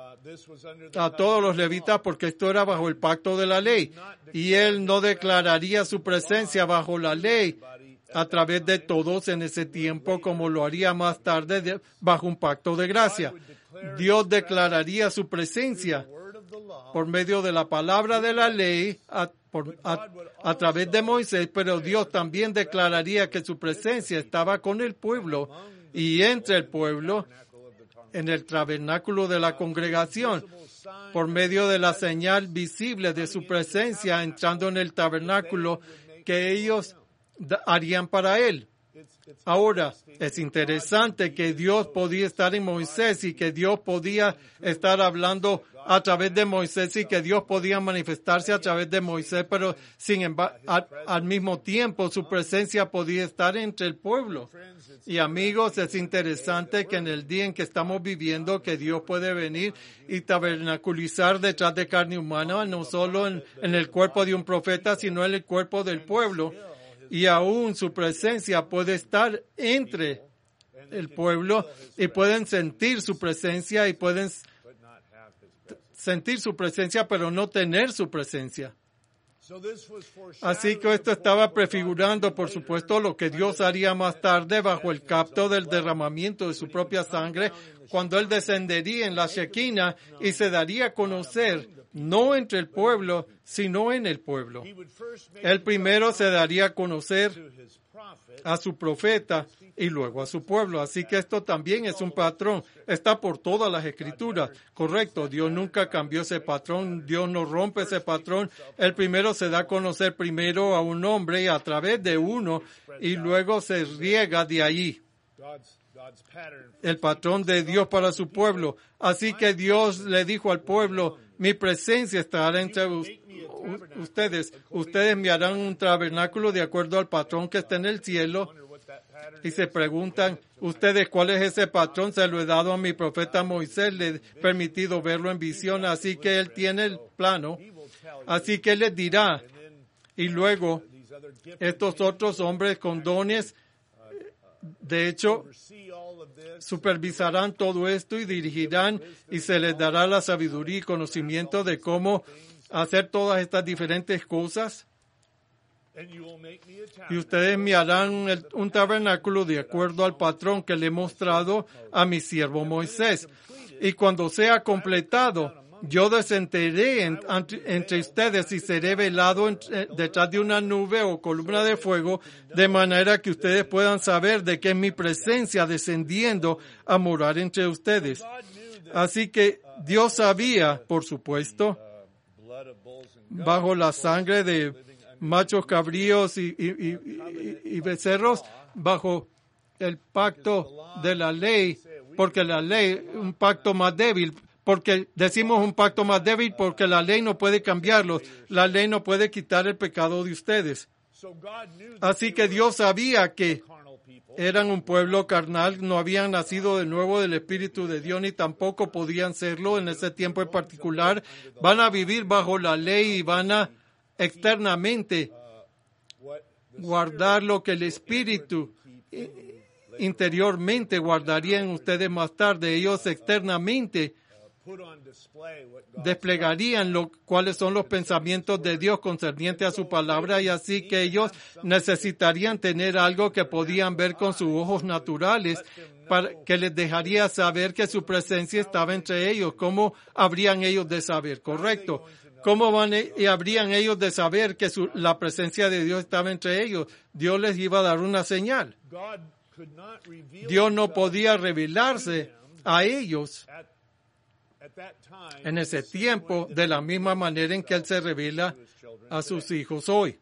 porque esto era bajo el pacto de la ley. Y él no declararía su presencia bajo la ley a través de todos en ese tiempo, como lo haría más tarde bajo un pacto de gracia. Dios declararía su presencia por medio de la palabra de la ley a través de Moisés, pero Dios también declararía que su presencia estaba con el pueblo y entre el pueblo en el tabernáculo de la congregación, por medio de la señal visible de su presencia entrando en el tabernáculo que ellos harían para él. Ahora, es interesante que Dios podía estar en Moisés y que Dios podía estar hablando a través de Moisés y que Dios podía manifestarse a través de Moisés, pero sin embargo, al mismo tiempo su presencia podía estar entre el pueblo. Y amigos, es interesante que en el día en que estamos viviendo, que Dios puede venir y tabernaculizar detrás de carne humana, no solo en el cuerpo de un profeta, sino en el cuerpo del pueblo. Y aún su presencia puede estar entre el pueblo y pueden sentir su presencia y pueden sentir su presencia, pero no tener su presencia. Así que esto estaba prefigurando, por supuesto, lo que Dios haría más tarde bajo el capto del derramamiento de su propia sangre, cuando Él descendería en la Shekinah y se daría a conocer, no entre el pueblo, sino en el pueblo. Él primero se daría a conocer a su profeta y luego a su pueblo. Así que esto también es un patrón. Está por todas las escrituras. Correcto, Dios nunca cambió ese patrón. Dios no rompe ese patrón. El primero se da a conocer primero a un hombre y a través de uno y luego se riega de ahí. El patrón de Dios para su pueblo. Así que Dios le dijo al pueblo, mi presencia estará entre ustedes. Ustedes me harán un tabernáculo de acuerdo al patrón que está en el cielo. Y se preguntan, ustedes, ¿cuál es ese patrón? Se lo he dado a mi profeta Moisés, le he permitido verlo en visión, así que él tiene el plano. Así que él les dirá. Y luego, estos otros hombres con dones, de hecho, supervisarán todo esto y dirigirán y se les dará la sabiduría y conocimiento de cómo hacer todas estas diferentes cosas. Y ustedes me harán un tabernáculo de acuerdo al patrón que le he mostrado a mi siervo Moisés. Y cuando sea completado, yo descenderé entre ustedes y seré velado detrás de una nube o columna de fuego, de manera que ustedes puedan saber de que es mi presencia descendiendo a morar entre ustedes. Así que Dios sabía, por supuesto, bajo la sangre de machos cabríos y becerros, bajo el pacto de la ley, porque la ley, un pacto más débil, porque decimos un pacto más débil porque la ley no puede cambiarlos, la ley no puede quitar el pecado de ustedes. Así que Dios sabía que eran un pueblo carnal, no habían nacido de nuevo del Espíritu de Dios, ni tampoco podían serlo en ese tiempo en particular. Van a vivir bajo la ley y van a externamente guardar lo que el Espíritu interiormente guardaría en ustedes más tarde. Ellos externamente desplegarían cuáles son los pensamientos de Dios concerniente a su palabra, y así que ellos necesitarían tener algo que podían ver con sus ojos naturales para que les dejaría saber que su presencia estaba entre ellos. ¿Cómo habrían ellos de saber? Correcto. ¿Cómo habrían ellos de saber que la presencia de Dios estaba entre ellos? Dios les iba a dar una señal. Dios no podía revelarse a ellos en ese tiempo de la misma manera en que Él se revela a sus hijos hoy.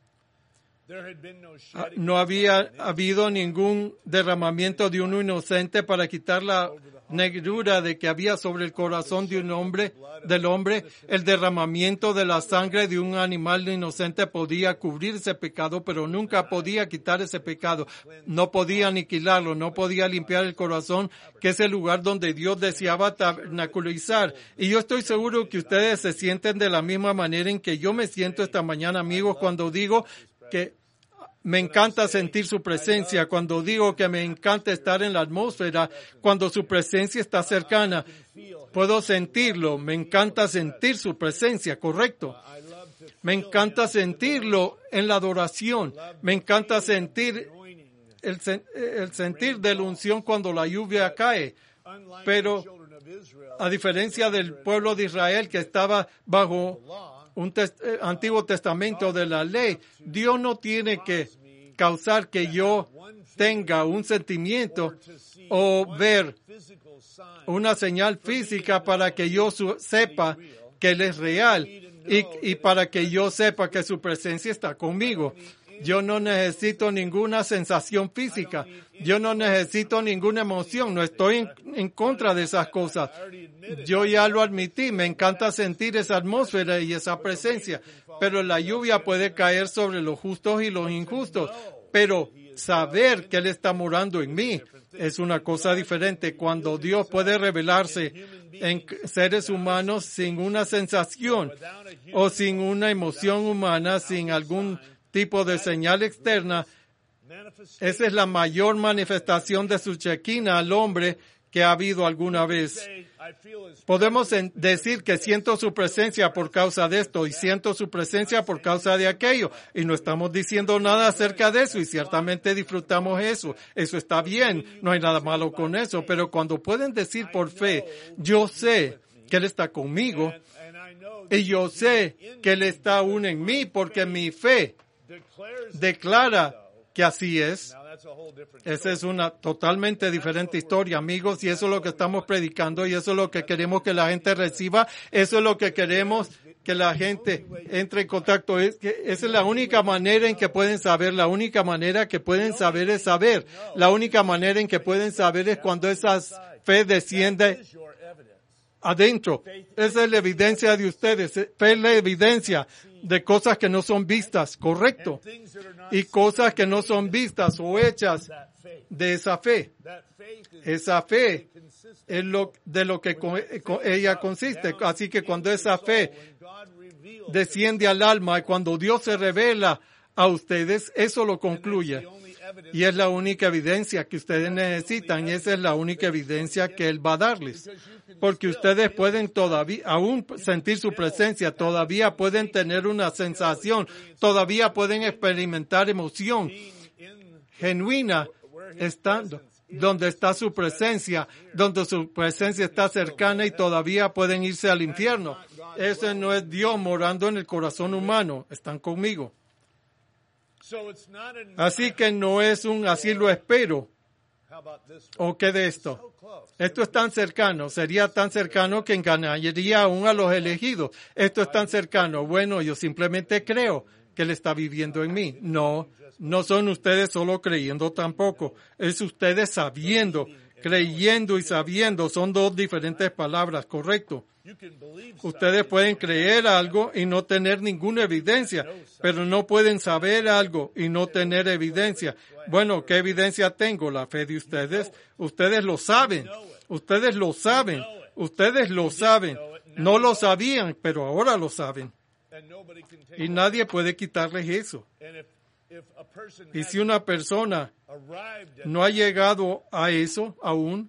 No había habido ningún derramamiento de uno inocente para quitar la negrura de que había sobre el corazón de del hombre. El derramamiento de la sangre de un animal inocente podía cubrir ese pecado, pero nunca podía quitar ese pecado. No podía aniquilarlo, no podía limpiar el corazón, que es el lugar donde Dios deseaba tabernaculizar. Y yo estoy seguro que ustedes se sienten de la misma manera en que yo me siento esta mañana, amigos, cuando digo que me encanta sentir su presencia, cuando digo que me encanta estar en la atmósfera, cuando su presencia está cercana. Puedo sentirlo, me encanta sentir su presencia, correcto. Me encanta sentirlo en la adoración, me encanta sentir el sentir de la unción cuando la lluvia cae. Pero a diferencia del pueblo de Israel que estaba bajo un Antiguo Testamento de la ley, Dios no tiene que causar que yo tenga un sentimiento o ver una señal física para que yo sepa que Él es real y para que yo sepa que su presencia está conmigo. Yo no necesito ninguna sensación física. Yo no necesito ninguna emoción. No estoy en contra de esas cosas. Yo ya lo admití. Me encanta sentir esa atmósfera y esa presencia. Pero la lluvia puede caer sobre los justos y los injustos. Pero saber que Él está morando en mí es una cosa diferente. Cuando Dios puede revelarse en seres humanos sin una sensación o sin una emoción humana, sin algún tipo de señal externa, esa es la mayor manifestación de su Shekinah al hombre que ha habido alguna vez. Podemos decir que siento su presencia por causa de esto y siento su presencia por causa de aquello, y no estamos diciendo nada acerca de eso, y ciertamente disfrutamos eso. Eso está bien, no hay nada malo con eso, pero cuando pueden decir por fe, yo sé que Él está conmigo y yo sé que Él está aún en mí, porque mi fe declara que así es. Esa es una totalmente diferente historia, amigos, y eso es lo que estamos predicando y eso es lo que queremos que la gente reciba. Eso es lo que queremos que la gente entre en contacto. Esa es la única manera en que pueden saber. La única manera que pueden saber es saber. La única manera en que pueden saber es cuando esa fe desciende adentro. Esa es la evidencia de ustedes. Fe es la evidencia de cosas que no son vistas, correcto. Y cosas que no son vistas o hechas de esa fe. Esa fe es de lo que ella consiste. Así que cuando esa fe desciende al alma y cuando Dios se revela a ustedes, eso lo concluye. Y es la única evidencia que ustedes necesitan y esa es la única evidencia que Él va a darles. Porque ustedes pueden todavía, aún sentir su presencia, todavía pueden tener una sensación, todavía pueden experimentar emoción genuina estando donde está su presencia, donde su presencia está cercana y todavía pueden irse al infierno. Ese no es Dios morando en el corazón humano. Están conmigo. Así que no es así lo espero. ¿O qué de esto? Esto es tan cercano, sería tan cercano que engañaría aún a los elegidos. Esto es tan cercano. Bueno, yo simplemente creo que Él está viviendo en mí. No son ustedes solo creyendo tampoco. Es ustedes sabiendo, creyendo y sabiendo. Son dos diferentes palabras, correcto. Ustedes pueden creer algo y no tener ninguna evidencia, pero no pueden saber algo y no tener evidencia. Bueno, ¿qué evidencia tengo? La fe de ustedes. Ustedes lo saben. Ustedes lo saben. Ustedes lo saben. No lo sabían, pero ahora lo saben. Y nadie puede quitarles eso. Y si una persona no ha llegado a eso aún,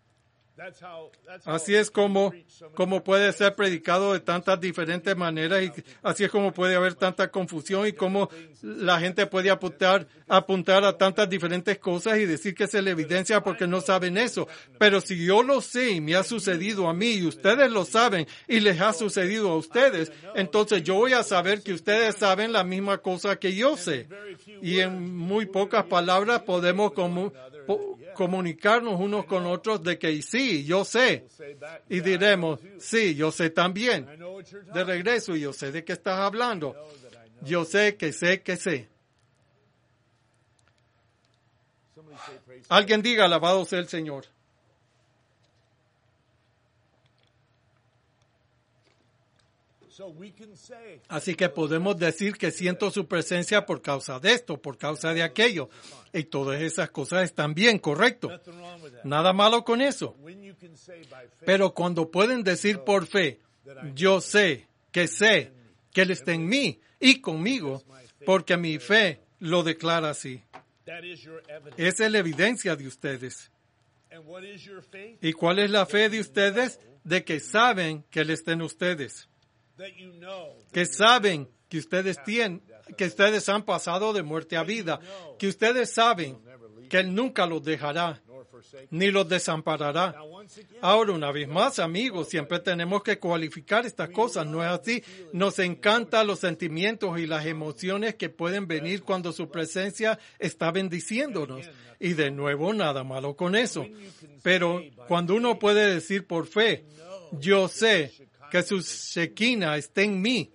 así es como puede ser predicado de tantas diferentes maneras y así es como puede haber tanta confusión y cómo la gente puede apuntar a tantas diferentes cosas y decir que es la evidencia porque no saben eso. Pero si yo lo sé y me ha sucedido a mí y ustedes lo saben y les ha sucedido a ustedes, entonces yo voy a saber que ustedes saben la misma cosa que yo sé. Y en muy pocas palabras podemos comunicarnos unos con otros de que sí, yo sé. Y diremos, sí, yo sé también. De regreso, yo sé de qué estás hablando. Yo sé que sé que sé. Alguien diga, alabado sea el Señor. Así que podemos decir que siento su presencia por causa de esto, por causa de aquello. Y todas esas cosas están bien, correcto. Nada malo con eso. Pero cuando pueden decir por fe, yo sé que Él está en mí y conmigo, porque mi fe lo declara así. Esa es la evidencia de ustedes. ¿Y cuál es la fe de ustedes? De que saben que Él está en ustedes. Que saben que ustedes han pasado de muerte a vida, que ustedes saben que Él nunca los dejará, ni los desamparará. Ahora, una vez más, amigos, siempre tenemos que cualificar estas cosas, ¿no es así? Nos encantan los sentimientos y las emociones que pueden venir cuando su presencia está bendiciéndonos. Y de nuevo, nada malo con eso. Pero cuando uno puede decir por fe, yo sé que su Shekinah está en mí.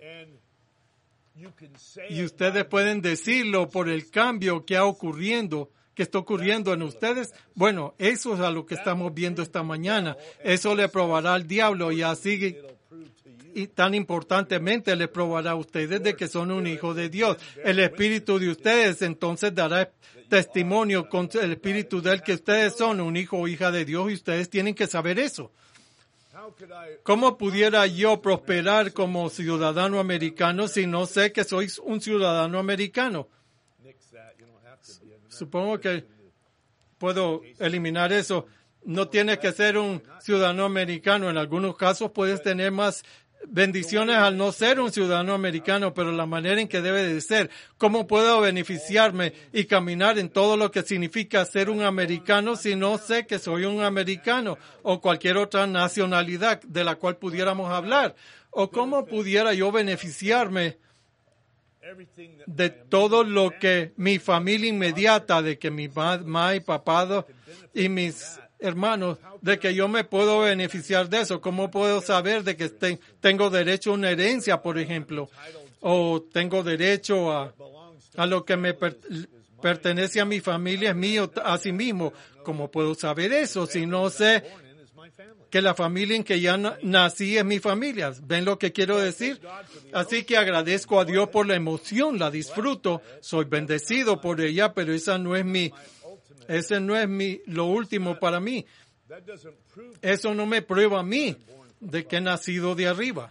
Y ustedes pueden decirlo por el cambio que está ocurriendo en ustedes. Bueno, eso es a lo que estamos viendo esta mañana. Eso le probará al diablo y así, y tan importantemente le probará a ustedes de que son un hijo de Dios. El espíritu de ustedes entonces dará testimonio con el espíritu de Él que ustedes son un hijo o hija de Dios y ustedes tienen que saber eso. ¿Cómo pudiera yo prosperar como ciudadano americano si no sé que soy un ciudadano americano? Supongo que puedo eliminar eso. No tienes que ser un ciudadano americano. En algunos casos puedes tener más bendiciones al no ser un ciudadano americano, pero la manera en que debe de ser. ¿Cómo puedo beneficiarme y caminar en todo lo que significa ser un americano si no sé que soy un americano o cualquier otra nacionalidad de la cual pudiéramos hablar? ¿O cómo pudiera yo beneficiarme de todo lo que mi familia inmediata, de que mi mamá y papá y mis hermanos, de que yo me puedo beneficiar de eso. ¿Cómo puedo saber de que tengo derecho a una herencia, por ejemplo? O tengo derecho a lo que me pertenece a mi familia, es mío a sí mismo. ¿Cómo puedo saber eso si no sé que la familia en que ya nací es mi familia? ¿Ven lo que quiero decir? Así que agradezco a Dios por la emoción, la disfruto, soy bendecido por ella, pero ese no es lo último para mí. Eso no me prueba a mí de que he nacido de arriba.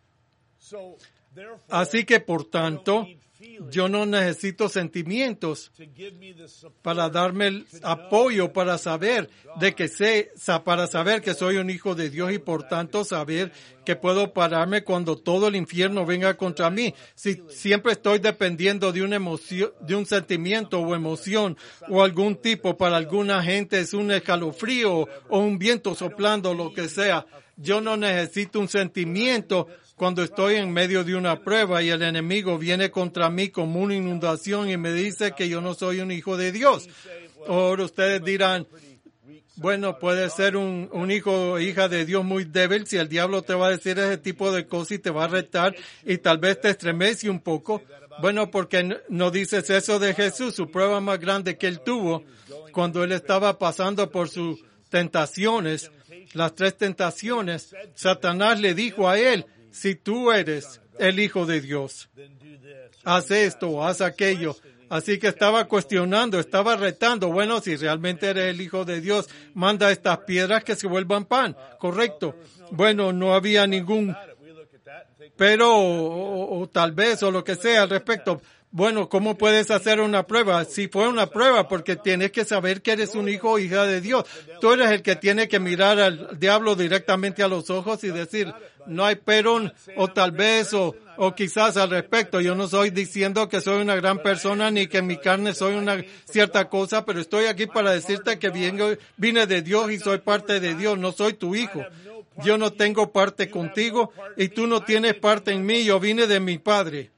Así que, por tanto, yo no necesito sentimientos para darme el apoyo para saber para saber que soy un hijo de Dios y por tanto saber que puedo pararme cuando todo el infierno venga contra mí. Si siempre estoy dependiendo de una emoción, de un sentimiento o emoción o algún tipo, para alguna gente es un escalofrío o un viento soplando, lo que sea. Yo no necesito un sentimiento cuando estoy en medio de una prueba y el enemigo viene contra mí como una inundación y me dice que yo no soy un hijo de Dios. Ahora ustedes dirán, bueno, puede ser un hijo o hija de Dios muy débil si el diablo te va a decir ese tipo de cosas y te va a retar y tal vez te estremece un poco. Bueno, porque no dices eso de Jesús, su prueba más grande que él tuvo cuando él estaba pasando por sus tentaciones, las 3 tentaciones. Satanás le dijo a él, si tú eres el Hijo de Dios, haz esto o haz aquello. Así que estaba cuestionando, estaba retando. Bueno, si realmente eres el Hijo de Dios, manda estas piedras que se vuelvan pan. Correcto. Bueno, no había ningún pero o tal vez o lo que sea al respecto. Bueno, ¿cómo puedes hacer una prueba? Si fue una prueba, porque tienes que saber que eres un hijo o hija de Dios. Tú eres el que tiene que mirar al diablo directamente a los ojos y decir, no hay pero o tal vez o quizás al respecto. Yo no estoy diciendo que soy una gran persona ni que en mi carne soy una cierta cosa, pero estoy aquí para decirte que vine de Dios y soy parte de Dios, no soy tu hijo. Yo no tengo parte contigo y tú no tienes parte en mí, yo vine de mi Padre.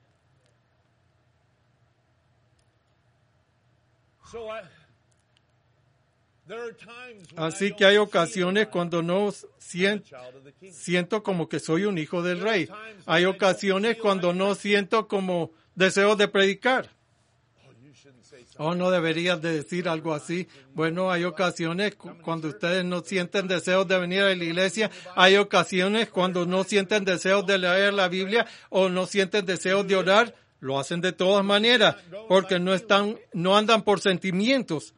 Así que hay ocasiones cuando no siento como que soy un hijo del rey. Hay ocasiones cuando no siento como deseo de predicar. No deberías de decir algo así. Bueno, hay ocasiones cuando ustedes no sienten deseos de venir a la iglesia. Hay ocasiones cuando no sienten deseos de leer la Biblia o no sienten deseos de orar. Lo hacen de todas maneras porque no andan por sentimientos.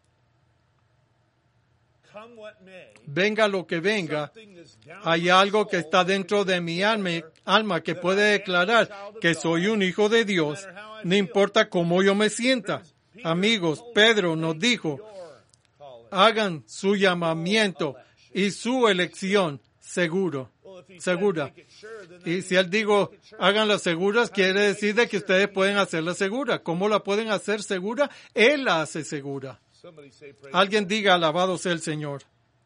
Venga lo que venga, hay algo que está dentro de mi alma que puede declarar que soy un hijo de Dios, no importa cómo yo me sienta. Amigos, Pedro nos dijo, hagan su llamamiento y su elección segura. Y si él dijo, háganla seguras, quiere decir de que ustedes pueden hacerla segura. ¿Cómo la pueden hacer segura? Él la hace segura. Alguien diga, alabado sea el Señor.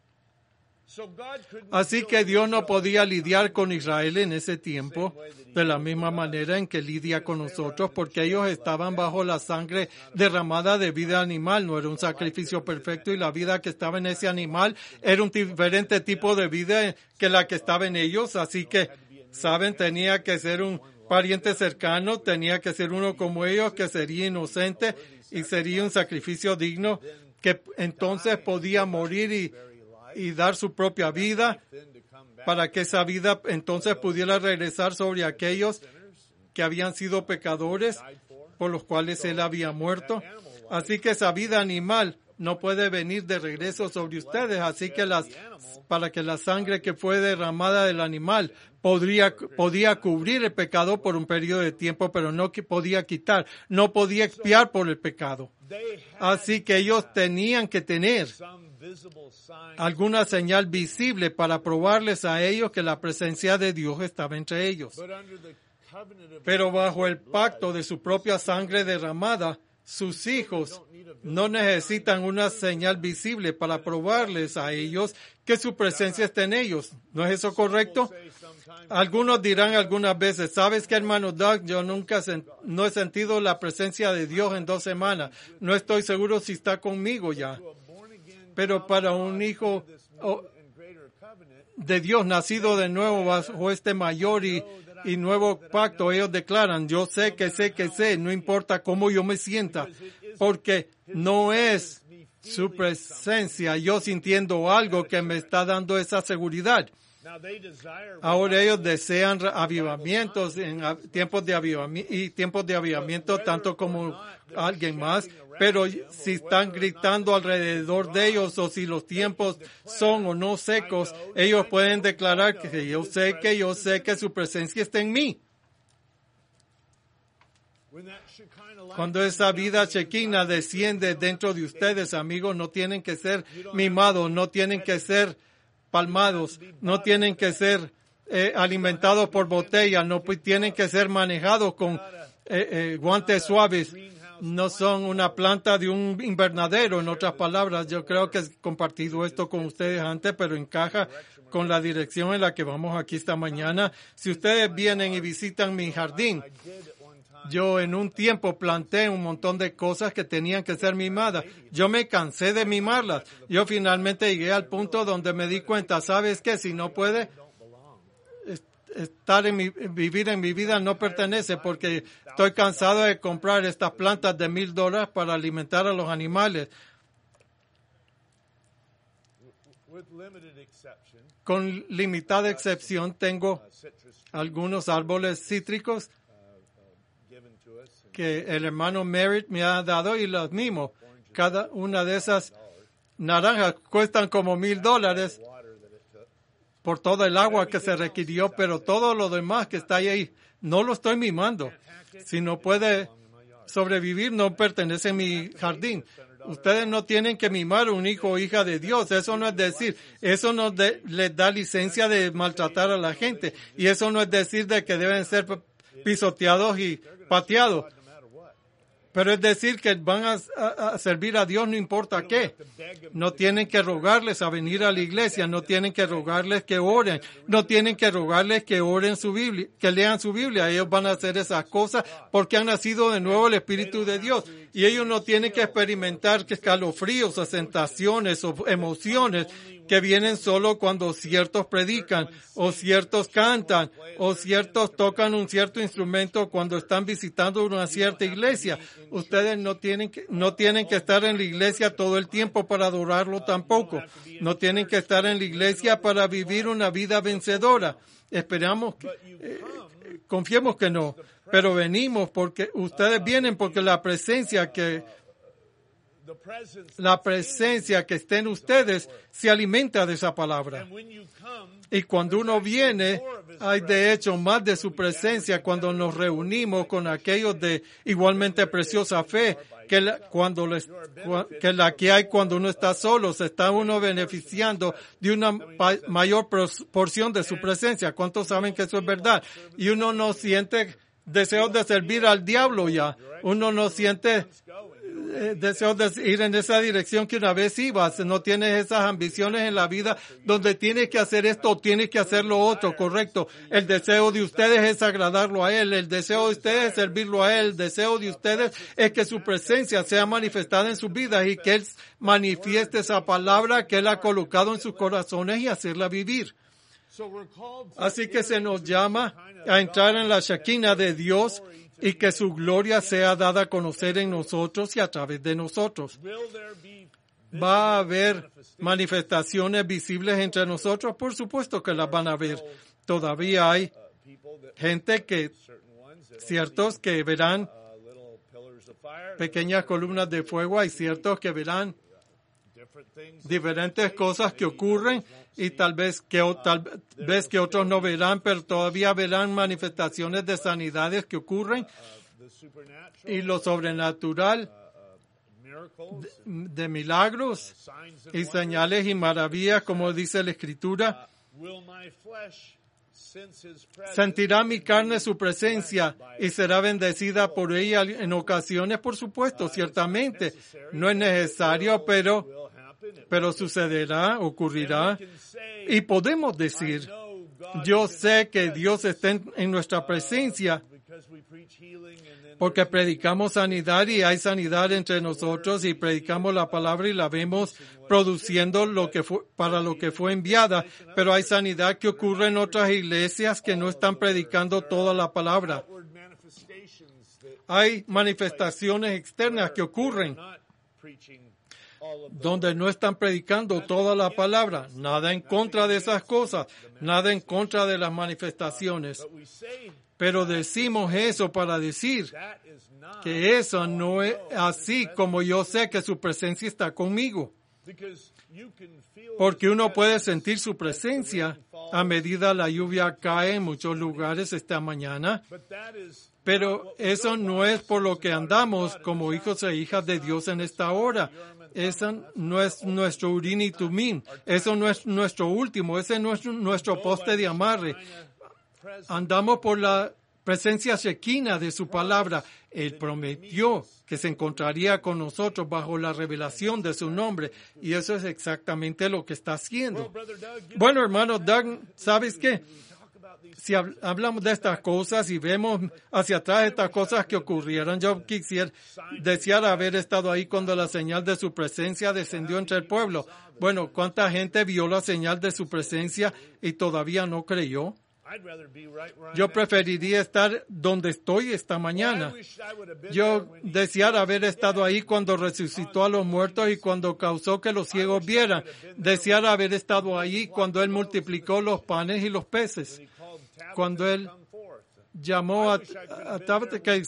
Así que Dios no podía lidiar con Israel en ese tiempo de la misma manera en que lidia con nosotros, porque ellos estaban bajo la sangre derramada de vida animal. No era un sacrificio perfecto y la vida que estaba en ese animal era un diferente tipo de vida que la que estaba en ellos. Así que, ¿saben? Tenía que ser un pariente cercano, tenía que ser uno como ellos, que sería inocente y sería un sacrificio digno, que entonces podía morir y dar su propia vida para que esa vida entonces pudiera regresar sobre aquellos que habían sido pecadores por los cuales él había muerto. Así que esa vida animal no puede venir de regreso sobre ustedes. Así que para que la sangre que fue derramada del animal podía cubrir el pecado por un periodo de tiempo, pero no podía quitar, no podía expiar por el pecado. Así que ellos tenían que tener alguna señal visible para probarles a ellos que la presencia de Dios estaba entre ellos. Pero bajo el pacto de su propia sangre derramada, sus hijos no necesitan una señal visible para probarles a ellos que su presencia está en ellos. ¿No es eso correcto? Algunos dirán algunas veces, ¿sabes qué, hermano Doug? Yo nunca no he sentido la presencia de Dios en 2 semanas. No estoy seguro si está conmigo ya. Pero para un hijo de Dios nacido de nuevo bajo este mayor y nuevo pacto, ellos declaran, yo sé, no importa cómo yo me sienta, porque no es su presencia, yo sintiendo algo que me está dando esa seguridad. Ahora ellos desean avivamientos en tiempos de avivamiento, tanto como alguien más, pero si están gritando alrededor de ellos o si los tiempos son o no secos, ellos pueden declarar que yo sé que su presencia está en mí. Cuando esa vida chequina desciende dentro de ustedes, amigos, no tienen que ser mimados, no tienen que ser palmados, no tienen que ser alimentados por botella, no tienen que ser manejados con guantes suaves, no son una planta de un invernadero. En otras palabras, yo creo que he compartido esto con ustedes antes, pero encaja con la dirección en la que vamos aquí esta mañana. Si ustedes vienen y visitan mi jardín, yo en un tiempo planté un montón de cosas que tenían que ser mimadas. Yo me cansé de mimarlas. Yo finalmente llegué al punto donde me di cuenta, ¿sabes qué? Si no puede vivir en mi vida, no pertenece, porque estoy cansado de comprar estas plantas de $1,000 para alimentar a los animales. Con limitada excepción, tengo algunos árboles cítricos que el hermano Merritt me ha dado y los mismos. Cada una de esas naranjas cuestan como $1,000 por todo el agua que se requirió, pero todo lo demás que está ahí, no lo estoy mimando. Si no puede sobrevivir, no pertenece a mi jardín. Ustedes no tienen que mimar a un hijo o hija de Dios. Eso no es decir, eso no les da licencia de maltratar a la gente. Y eso no es decir de que deben ser pisoteados y pateados. Pero es decir que van a servir a Dios no importa qué. No tienen que rogarles a venir a la iglesia, no tienen que rogarles que oren, no tienen que rogarles que oren su Biblia, que lean su Biblia. Ellos van a hacer esas cosas porque han nacido de nuevo el Espíritu de Dios. Y ellos no tienen que experimentar escalofríos o sensaciones o emociones que vienen solo cuando ciertos predican, o ciertos cantan, o ciertos tocan un cierto instrumento cuando están visitando una cierta iglesia. Ustedes no tienen que estar en la iglesia todo el tiempo para adorarlo tampoco. No tienen que estar en la iglesia para vivir una vida vencedora. Esperamos, confiemos que no, pero venimos porque ustedes vienen porque la presencia que está en ustedes se alimenta de esa palabra. Y cuando uno viene, hay de hecho más de su presencia cuando nos reunimos con aquellos de igualmente preciosa fe que la que hay cuando uno está solo. Se está uno beneficiando de una mayor porción de su presencia. ¿Cuántos saben que eso es verdad? Y uno no siente deseos de servir al diablo ya. Uno no siente deseos de ir en esa dirección que una vez ibas. No tienes esas ambiciones en la vida donde tienes que hacer esto o tienes que hacer lo otro, correcto. El deseo de ustedes es agradarlo a Él. El deseo de ustedes es servirlo a Él. El deseo de ustedes es que su presencia sea manifestada en sus vidas y que Él manifieste esa palabra que Él ha colocado en sus corazones y hacerla vivir. Así que se nos llama a entrar en la Shekinah de Dios y que su gloria sea dada a conocer en nosotros y a través de nosotros. ¿Va a haber manifestaciones visibles entre nosotros? Por supuesto que las van a haber. Todavía hay gente ciertos que verán pequeñas columnas de fuego, hay ciertos que verán diferentes cosas que ocurren y tal vez que otros no verán, pero todavía verán manifestaciones de sanidades que ocurren y lo sobrenatural de milagros y señales y maravillas, como dice la Escritura. Sentirá mi carne su presencia y será bendecida por ella en ocasiones, por supuesto, ciertamente. No es necesario, pero sucederá, ocurrirá. Y podemos decir, yo sé que Dios está en nuestra presencia porque predicamos sanidad y hay sanidad entre nosotros y predicamos la palabra y la vemos produciendo para lo que fue enviada. Pero hay sanidad que ocurre en otras iglesias que no están predicando toda la palabra. Hay manifestaciones externas que ocurren donde no están predicando toda la palabra. Nada en contra de esas cosas, nada en contra de las manifestaciones. Pero decimos eso para decir que eso no es así, como yo sé que su presencia está conmigo. Porque uno puede sentir su presencia a medida la lluvia cae en muchos lugares esta mañana. Pero eso no es por lo que andamos como hijos e hijas de Dios en esta hora. Eso no es nuestro urim y tumim. Eso no es nuestro último. Ese no es nuestro poste de amarre. Andamos por la presencia shekinah de su palabra. Él prometió que se encontraría con nosotros bajo la revelación de su nombre. Y eso es exactamente lo que está haciendo. Bueno, hermano Doug, ¿sabes qué? Si hablamos de estas cosas y vemos hacia atrás estas cosas que ocurrieron, yo deseara haber estado ahí cuando la señal de su presencia descendió entre el pueblo. Bueno, ¿cuánta gente vio la señal de su presencia y todavía no creyó? Yo preferiría estar donde estoy esta mañana. Yo deseara haber estado ahí cuando resucitó a los muertos y cuando causó que los ciegos vieran. Deseara haber estado ahí cuando Él multiplicó los panes y los peces. Cuando Él llamó a Tabata que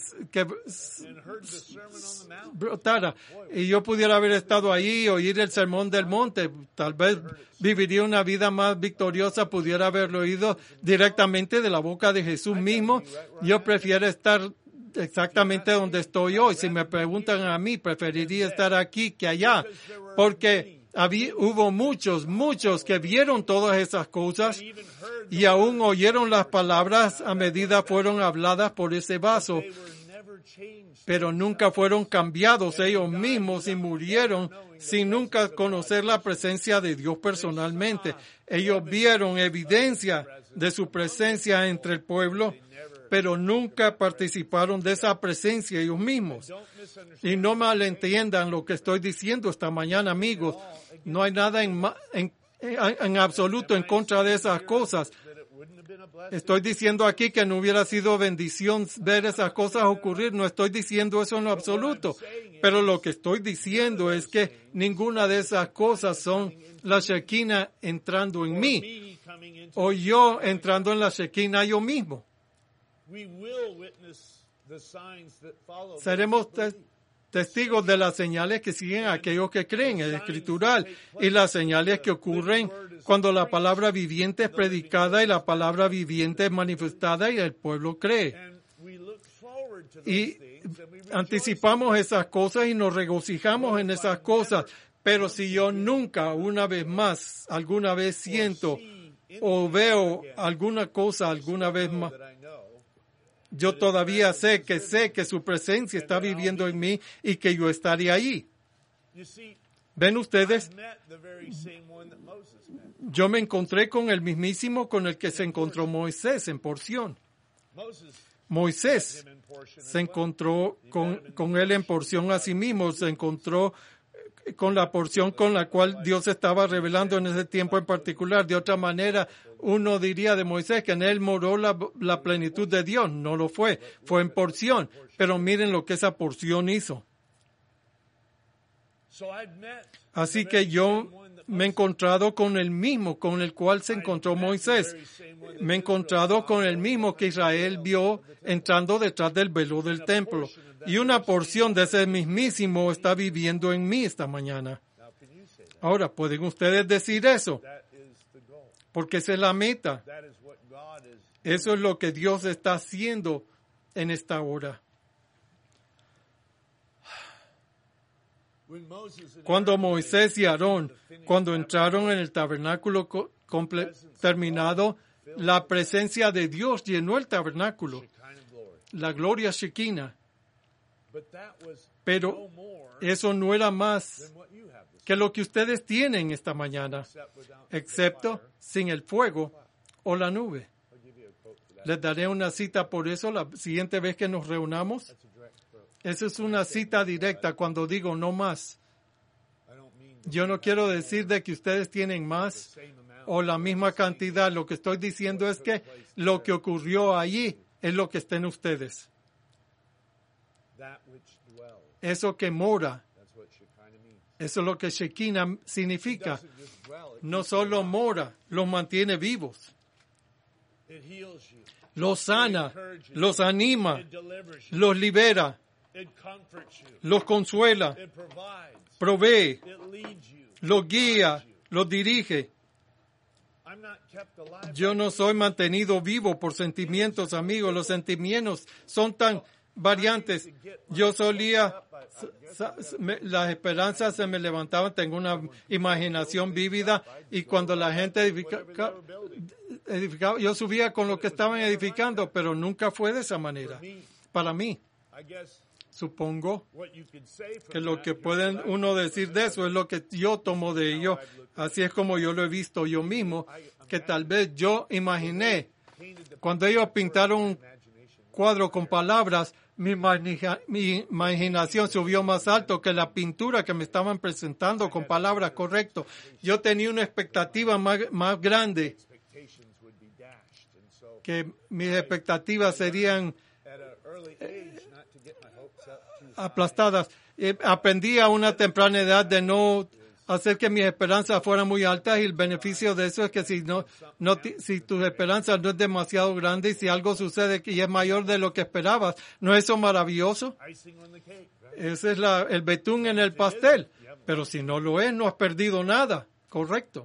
brotara. Y yo pudiera haber estado ahí, oír el sermón del monte. Tal vez viviría una vida más victoriosa, pudiera haberlo oído directamente de la boca de Jesús mismo. Yo prefiero estar exactamente donde estoy hoy. Si me preguntan a mí, preferiría estar aquí que allá. Porque hubo muchos que vieron todas esas cosas y aún oyeron las palabras a medida fueron habladas por ese vaso, pero nunca fueron cambiados ellos mismos y murieron sin nunca conocer la presencia de Dios personalmente. Ellos vieron evidencia de su presencia entre el pueblo, pero nunca participaron de esa presencia ellos mismos. Y no malentiendan lo que estoy diciendo esta mañana, amigos. No hay nada en absoluto en contra de esas cosas. Estoy diciendo aquí que no hubiera sido bendición ver esas cosas ocurrir. No estoy diciendo eso en lo absoluto. Pero lo que estoy diciendo es que ninguna de esas cosas son la Shekinah entrando en mí o yo entrando en la Shekinah yo mismo. Seremos testigos de las señales que siguen a aquellos que creen, es escritural, y las señales que ocurren cuando la palabra viviente es predicada y la palabra viviente es manifestada y el pueblo cree. Y anticipamos esas cosas y nos regocijamos en esas cosas, pero si yo nunca, una vez más, alguna vez siento o veo alguna cosa alguna vez más, yo todavía sé que su presencia está viviendo en mí y que yo estaré ahí. ¿Ven ustedes? Yo me encontré con el mismísimo con el que se encontró Moisés en porción. Moisés se encontró con él en porción a sí mismo, se encontró con la porción con la cual Dios estaba revelando en ese tiempo en particular. De otra manera, uno diría de Moisés que en él moró la plenitud de Dios. No lo fue, fue en porción. Pero miren lo que esa porción hizo. Así que yo me he encontrado con el mismo con el cual se encontró Moisés. Me he encontrado con el mismo que Israel vio entrando detrás del velo del templo. Y una porción de ese mismísimo está viviendo en mí esta mañana. Ahora, ¿pueden ustedes decir eso? Porque esa es la meta. Eso es lo que Dios está haciendo en esta hora. Cuando Moisés y Aarón, cuando entraron en el tabernáculo terminado, la presencia de Dios llenó el tabernáculo, la gloria Shekinah. Pero eso no era más que lo que ustedes tienen esta mañana, excepto sin el fuego o la nube. Les daré una cita por eso la siguiente vez que nos reunamos. Esa es una cita directa cuando digo no más. Yo no quiero decir de que ustedes tienen más o la misma cantidad. Lo que estoy diciendo es que lo que ocurrió allí es lo que está en ustedes. Eso que mora. Eso es lo que Shekinah significa. No solo mora, los mantiene vivos. Los sana, los anima, los libera, los consuela, provee, los guía, los dirige. Yo no soy mantenido vivo por sentimientos, amigos. Los sentimientos son tan variantes. Yo solía, las esperanzas se me levantaban, tengo una imaginación vívida y cuando la gente edificaba, yo subía con lo que estaban edificando, pero nunca fue de esa manera. Para mí, supongo que lo que pueden uno decir de eso es lo que yo tomo de ello. Así es como yo lo he visto yo mismo, que tal vez yo imaginé, cuando ellos pintaron un cuadro con palabras, mi imaginación subió más alto que la pintura que me estaban presentando con palabras, correcto. Yo tenía una expectativa más grande, que mis expectativas serían aplastadas. Aprendí a una temprana edad de no hacer que mis esperanzas fueran muy altas, y el beneficio de eso es que si tus esperanzas no es demasiado grande y si algo sucede y es mayor de lo que esperabas, ¿no es eso maravilloso? Ese es el betún en el pastel. Pero si no lo es, no has perdido nada. Correcto.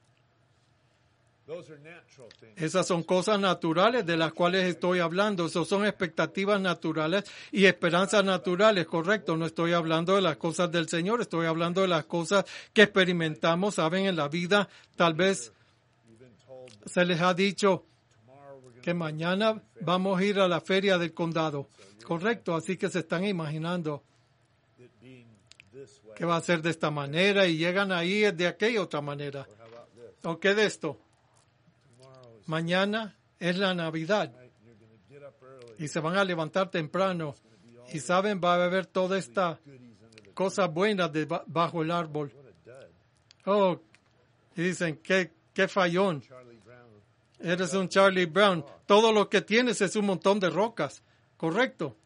Esas son cosas naturales de las cuales estoy hablando. Esas son expectativas naturales y esperanzas naturales, correcto. No estoy hablando de las cosas del Señor, estoy hablando de las cosas que experimentamos, saben, en la vida. Tal vez se les ha dicho que mañana vamos a ir a la feria del condado, correcto. Así que se están imaginando que va a ser de esta manera y llegan ahí de aquella otra manera. ¿O qué de esto? Mañana es la Navidad y se van a levantar temprano y saben, va a haber toda esta cosa buena bajo el árbol. Oh, y dicen, qué fallón. Eres un Charlie Brown. Todo lo que tienes es un montón de rocas, correcto.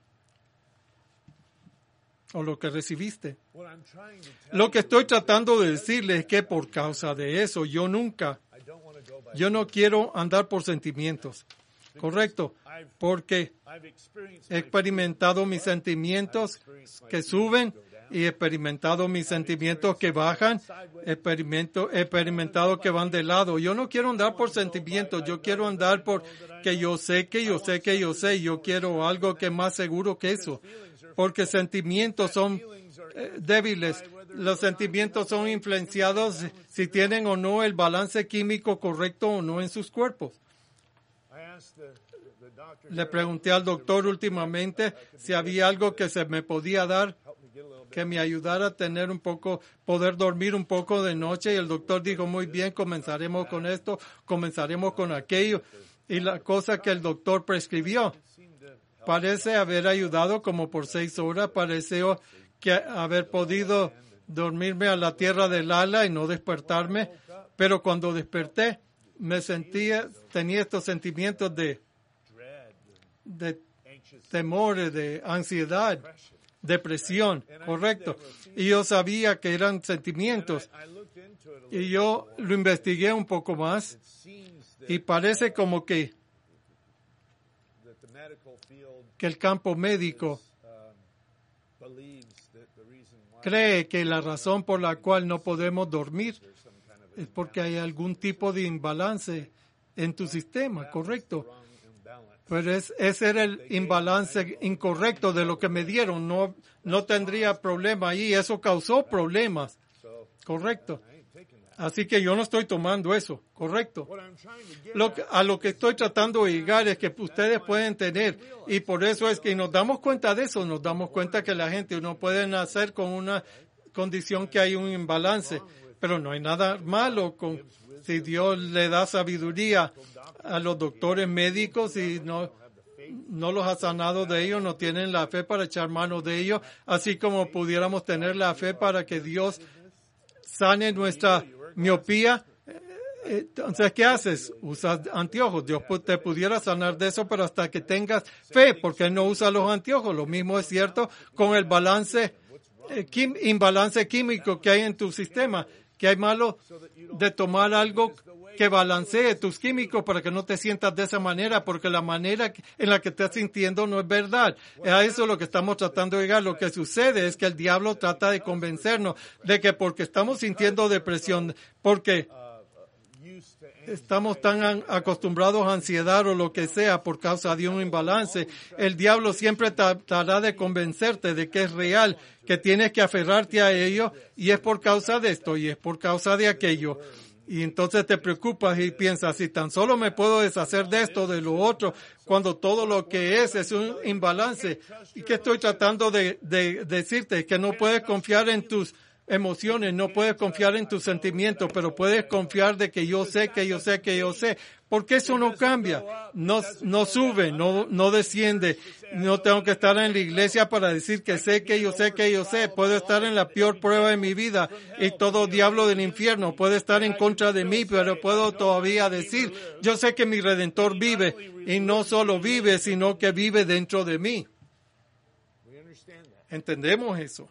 O lo que recibiste. Lo que estoy tratando de decirles es que por causa de eso yo no quiero andar por sentimientos, correcto, porque he experimentado mis sentimientos que suben y he experimentado mis sentimientos que bajan, he experimentado que van de lado. Yo no quiero andar por sentimientos, yo quiero andar por que yo sé, yo quiero algo que es más seguro que eso, porque sentimientos son débiles. Los sentimientos son influenciados si tienen o no el balance químico correcto o no en sus cuerpos. Le pregunté al doctor últimamente si había algo que se me podía dar que me ayudara a tener poder dormir un poco de noche, y el doctor dijo, muy bien, comenzaremos con esto, comenzaremos con aquello. Y la cosa que el doctor prescribió parece haber ayudado como por 6 horas, pareció que haber podido dormirme a la tierra del ala y no despertarme, pero cuando desperté tenía estos sentimientos de temor, de ansiedad, depresión, correcto. Y yo sabía que eran sentimientos. Y yo lo investigué un poco más y parece como que el campo médico cree que la razón por la cual no podemos dormir es porque hay algún tipo de imbalance en tu sistema, correcto. Pero ese era el imbalance incorrecto de lo que me dieron. No tendría problema ahí. Eso causó problemas, correcto. Así que yo no estoy tomando eso, correcto. A lo que estoy tratando de llegar es que ustedes pueden tener, y por eso es que nos damos cuenta de eso, nos damos cuenta que la gente no puede nacer con una condición que hay un imbalance, pero no hay nada malo con si Dios le da sabiduría a los doctores médicos y no los ha sanado de ellos, no tienen la fe para echar mano de ellos, así como pudiéramos tener la fe para que Dios sane nuestra miopía. Entonces, ¿qué haces? Usas anteojos. Dios te pudiera sanar de eso, pero hasta que tengas fe, porque Él no usa los anteojos. Lo mismo es cierto con el imbalance químico que hay en tu sistema. Que hay malo de tomar algo que balancee tus químicos para que no te sientas de esa manera, porque la manera en la que te estás sintiendo no es verdad. A eso es lo que estamos tratando de llegar. Lo que sucede es que el diablo trata de convencernos de que porque estamos sintiendo depresión, porque estamos tan acostumbrados a ansiedad o lo que sea por causa de un imbalance, el diablo siempre tratará de convencerte de que es real, que tienes que aferrarte a ello y es por causa de esto y es por causa de aquello. Y entonces te preocupas y piensas, si tan solo me puedo deshacer de esto, de lo otro, cuando todo lo que es un imbalance. ¿Y qué estoy tratando de decirte? Que no puedes confiar en tus emociones, no puedes confiar en tus sentimientos, pero puedes confiar de que yo sé, que yo sé, que yo sé. Porque eso no cambia, no sube, no desciende. No tengo que estar en la iglesia para decir que sé, que yo sé, que yo sé. Puedo estar en la peor prueba de mi vida y todo diablo del infierno puede estar en contra de mí, pero puedo todavía decir, yo sé que mi Redentor vive y no solo vive, sino que vive dentro de mí. ¿Entendemos eso?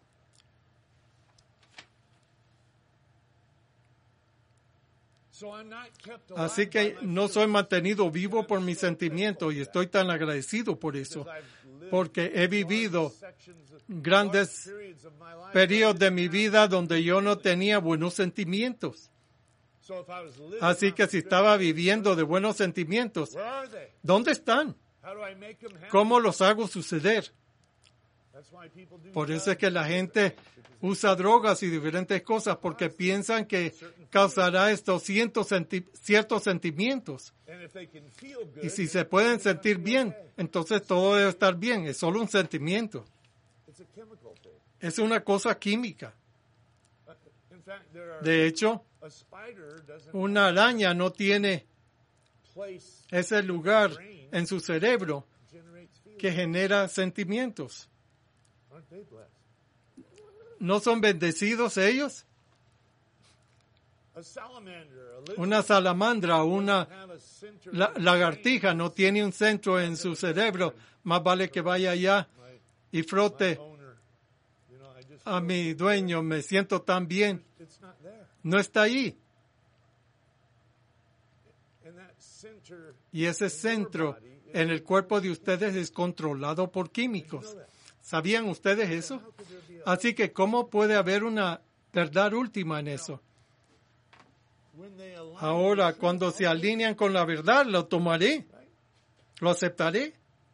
Así que no soy mantenido vivo por mis sentimientos y estoy tan agradecido por eso, porque he vivido grandes periodos de mi vida donde yo no tenía buenos sentimientos. Así que si estaba viviendo de buenos sentimientos, ¿dónde están? ¿Cómo los hago suceder? Por eso es que la gente usa drogas y diferentes cosas porque piensan que causará estos ciertos sentimientos. Y si se pueden sentir bien, entonces todo debe estar bien. Es solo un sentimiento. Es una cosa química. De hecho, una araña no tiene ese lugar en su cerebro que genera sentimientos. ¿No son bendecidos ellos? Una salamandra o una lagartija no tiene un centro en su cerebro. Más vale que vaya allá y frote a mi dueño. Me siento tan bien. No está ahí. Y ese centro en el cuerpo de ustedes es controlado por químicos. ¿Sabían ustedes eso? Así que, ¿cómo puede haber una verdad última en eso? Ahora, cuando se alinean con la verdad, lo tomaré, lo aceptaré.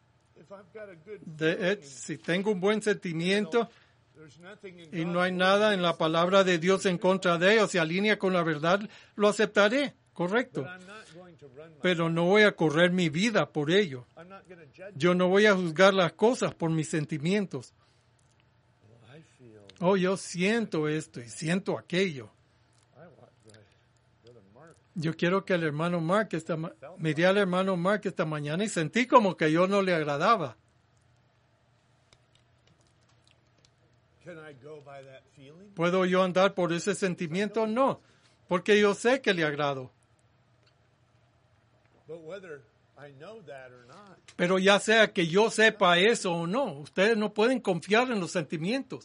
Si tengo un buen sentimiento y no hay nada en la palabra de Dios en contra de ello, se alinea con la verdad, lo aceptaré, correcto. Pero no voy a correr mi vida por ello. Yo no voy a juzgar las cosas por mis sentimientos. Oh, yo siento esto y siento aquello. Yo quiero que el hermano Mark, miré al hermano Mark esta mañana y sentí como que yo no le agradaba. ¿Puedo yo andar por ese sentimiento? No, porque yo sé que le agrado. Pero ya sea que yo sepa eso o no, ustedes no pueden confiar en los sentimientos.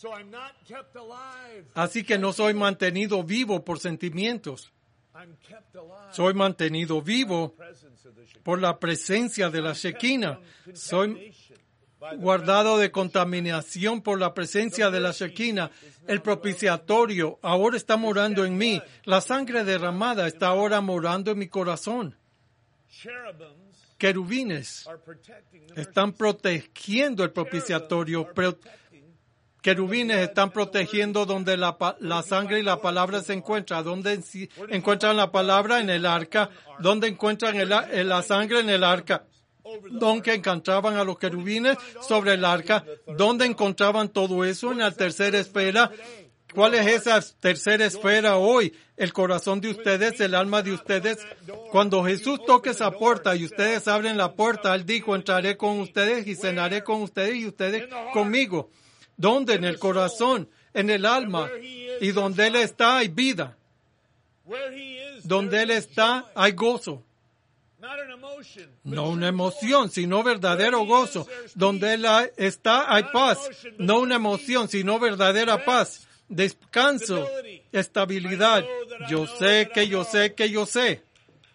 Así que no soy mantenido vivo por sentimientos. Soy mantenido vivo por la presencia de la Shekinah. Soy guardado de contaminación por la presencia de la Shekinah. El propiciatorio ahora está morando en mí. La sangre derramada está ahora morando en mi corazón. Querubines están protegiendo el propiciatorio, querubines están protegiendo donde la sangre y la palabra se encuentran. ¿Dónde encuentran la palabra? En el arca. ¿Dónde encuentran la sangre? En el arca. ¿Dónde encontraban a los querubines? Sobre el arca. ¿Dónde encontraban todo eso? En la tercera esfera. ¿Cuál es esa tercera esfera hoy? El corazón de ustedes, el alma de ustedes. Cuando Jesús toque esa puerta y ustedes abren la puerta, Él dijo, entraré con ustedes y cenaré con ustedes y ustedes conmigo. ¿Dónde? En el corazón, en el alma. Y donde Él está hay vida. Donde Él está hay gozo. No una emoción, sino verdadero gozo. Donde Él está hay paz. No una emoción, sino verdadera paz. Descanso, estabilidad. Yo sé que yo sé que yo sé.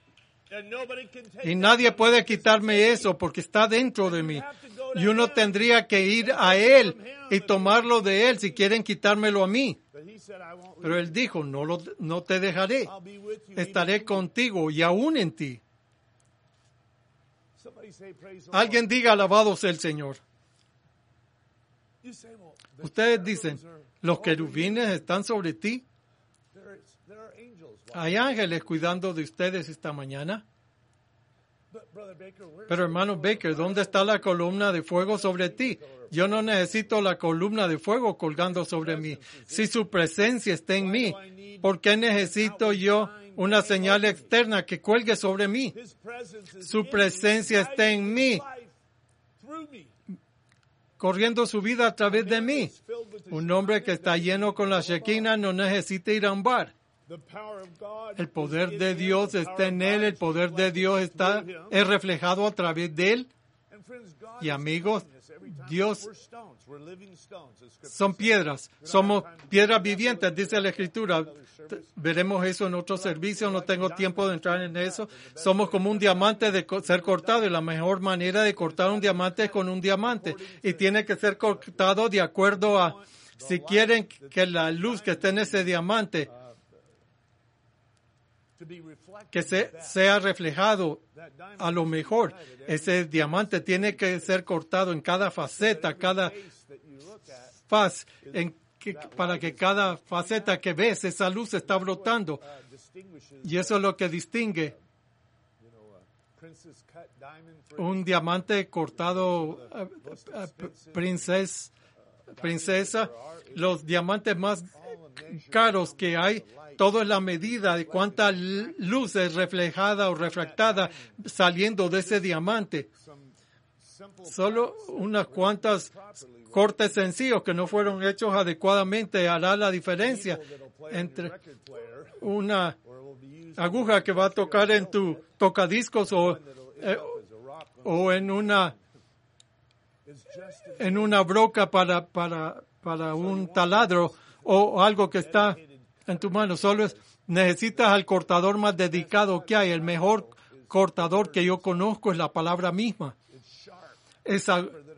Y nadie puede quitarme eso porque está dentro de mí. Y uno tendría que ir a Él y tomarlo de Él si quieren quitármelo a mí. Pero Él dijo, no te dejaré. Estaré contigo y aún en ti. Alguien diga, alabado sea el Señor. Ustedes dicen, los querubines están sobre ti. Hay ángeles cuidando de ustedes esta mañana. Pero hermano Baker, ¿dónde está la columna de fuego sobre ti? Yo no necesito la columna de fuego colgando sobre mí. Si su presencia está en mí, ¿por qué necesito yo una señal externa que cuelgue sobre mí? Su presencia está en mí, corriendo su vida a través de mí. Un hombre que está lleno con la Shekinah no necesita ir a un bar. El poder de Dios está en él, el poder de Dios es reflejado a través de él. Y amigos, Dios son piedras, somos piedras vivientes, dice la Escritura. Veremos eso en otro servicio, no tengo tiempo de entrar en eso. Somos como un diamante de ser cortado y la mejor manera de cortar un diamante es con un diamante. Y tiene que ser cortado de acuerdo a, si quieren que la luz que esté en ese diamante que sea reflejado a lo mejor. Ese diamante tiene que ser cortado en cada faceta, cada faz, para que cada faceta que ves, esa luz está brotando. Y eso es lo que distingue un diamante cortado, princesa, los diamantes más caros que hay. Todo es la medida de cuánta luz es reflejada o refractada saliendo de ese diamante. Solo unas cuantas cortes sencillos que no fueron hechos adecuadamente hará la diferencia entre una aguja que va a tocar en tu tocadiscos o en una broca para un taladro o algo que está en tu mano. Solo necesitas al cortador más dedicado que hay. El mejor cortador que yo conozco es la palabra misma. Es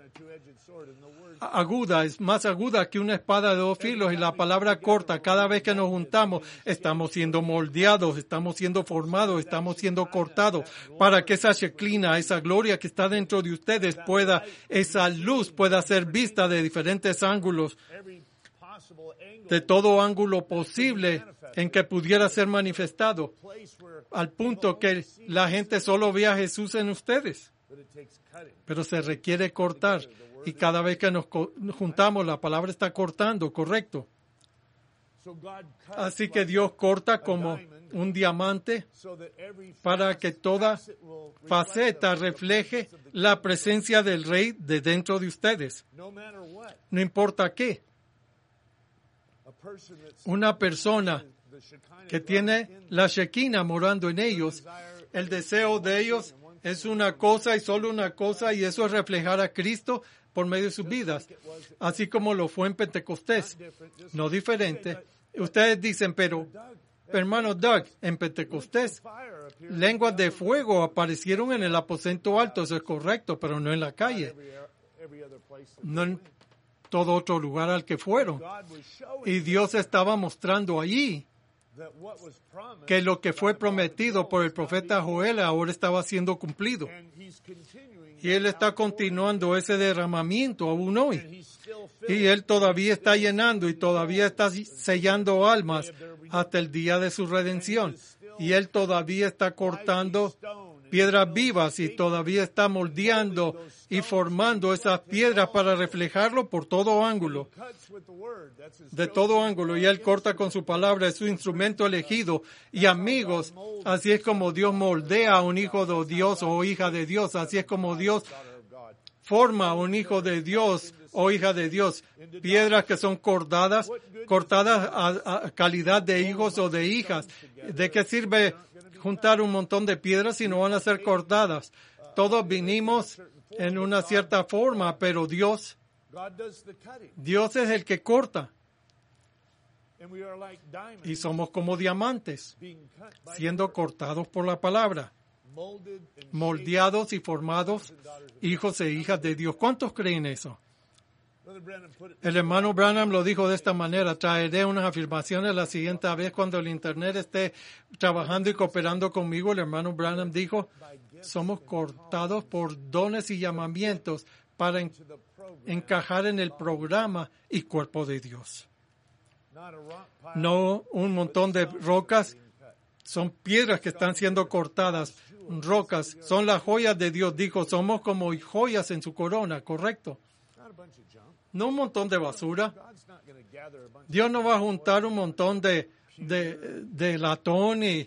aguda, es más aguda que una espada de dos filos y la palabra corta. Cada vez que nos juntamos, estamos siendo moldeados, estamos siendo formados, estamos siendo cortados para que esa Shekinah, esa gloria que está dentro de ustedes esa luz pueda ser vista de diferentes ángulos, de todo ángulo posible en que pudiera ser manifestado, al punto que la gente solo ve a Jesús en ustedes. Pero se requiere cortar, y cada vez que nos juntamos, la palabra está cortando, correcto. Así que Dios corta como un diamante para que toda faceta refleje la presencia del Rey de dentro de ustedes. No importa qué. Una persona que tiene la Shekinah morando en ellos, el deseo de ellos es una cosa y solo una cosa, y eso es reflejar a Cristo por medio de sus vidas, así como lo fue en Pentecostés. No diferente. Ustedes dicen, pero hermano Doug, en Pentecostés, lenguas de fuego aparecieron en el aposento alto, eso es correcto, pero no en la calle. No en todo otro lugar al que fueron. Y Dios estaba mostrando allí que lo que fue prometido por el profeta Joel ahora estaba siendo cumplido. Y Él está continuando ese derramamiento aún hoy. Y Él todavía está llenando y todavía está sellando almas hasta el día de su redención. Y Él todavía está cortando piedras vivas y todavía está moldeando y formando esas piedras para reflejarlo por todo ángulo. De todo ángulo. Y Él corta con su palabra, es su instrumento elegido. Y amigos, así es como Dios moldea a un hijo de Dios o hija de Dios. Así es como Dios forma a un hijo de Dios o hija de Dios. Piedras que son cortadas a calidad de hijos o de hijas. ¿De qué sirve juntar un montón de piedras si no van a ser cortadas? Todos vinimos en una cierta forma, pero Dios es el que corta. Y somos como diamantes, siendo cortados por la palabra, moldeados y formados hijos e hijas de Dios. ¿Cuántos creen eso? El hermano Branham lo dijo de esta manera: traeré unas afirmaciones la siguiente vez cuando el Internet esté trabajando y cooperando conmigo. El hermano Branham dijo: somos cortados por dones y llamamientos para encajar en el programa y cuerpo de Dios. No un montón de rocas, son piedras que están siendo cortadas. Rocas son las joyas de Dios. Dijo: somos como joyas en su corona, ¿correcto? No un montón de basura. Dios no va a juntar un montón de latón y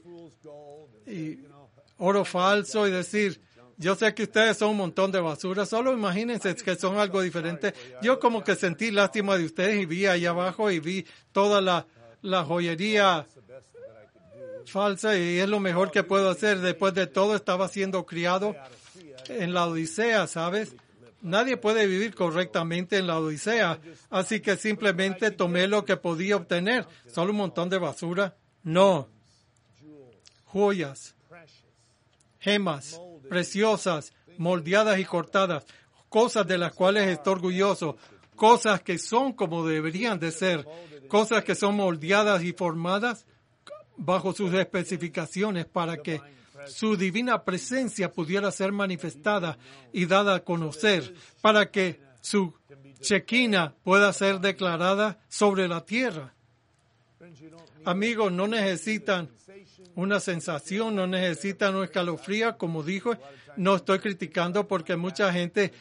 oro falso y decir: yo sé que ustedes son un montón de basura. Solo imagínense que son algo diferente. Yo como que sentí lástima de ustedes y vi allá abajo y vi toda la joyería falsa y es lo mejor que puedo hacer. Después de todo, estaba siendo criado en la Odisea, ¿sabes? Nadie puede vivir correctamente en la Odisea, así que simplemente tomé lo que podía obtener. ¿Solo un montón de basura? No. Joyas, gemas, preciosas, moldeadas y cortadas, cosas de las cuales estoy orgulloso, cosas que son como deberían de ser, cosas que son moldeadas y formadas bajo sus especificaciones para que su divina presencia pudiera ser manifestada y dada a conocer, para que su Shekinah pueda ser declarada sobre la tierra. Amigos, no necesitan una sensación, no necesitan un escalofrío, como dijo. No estoy criticando porque muchas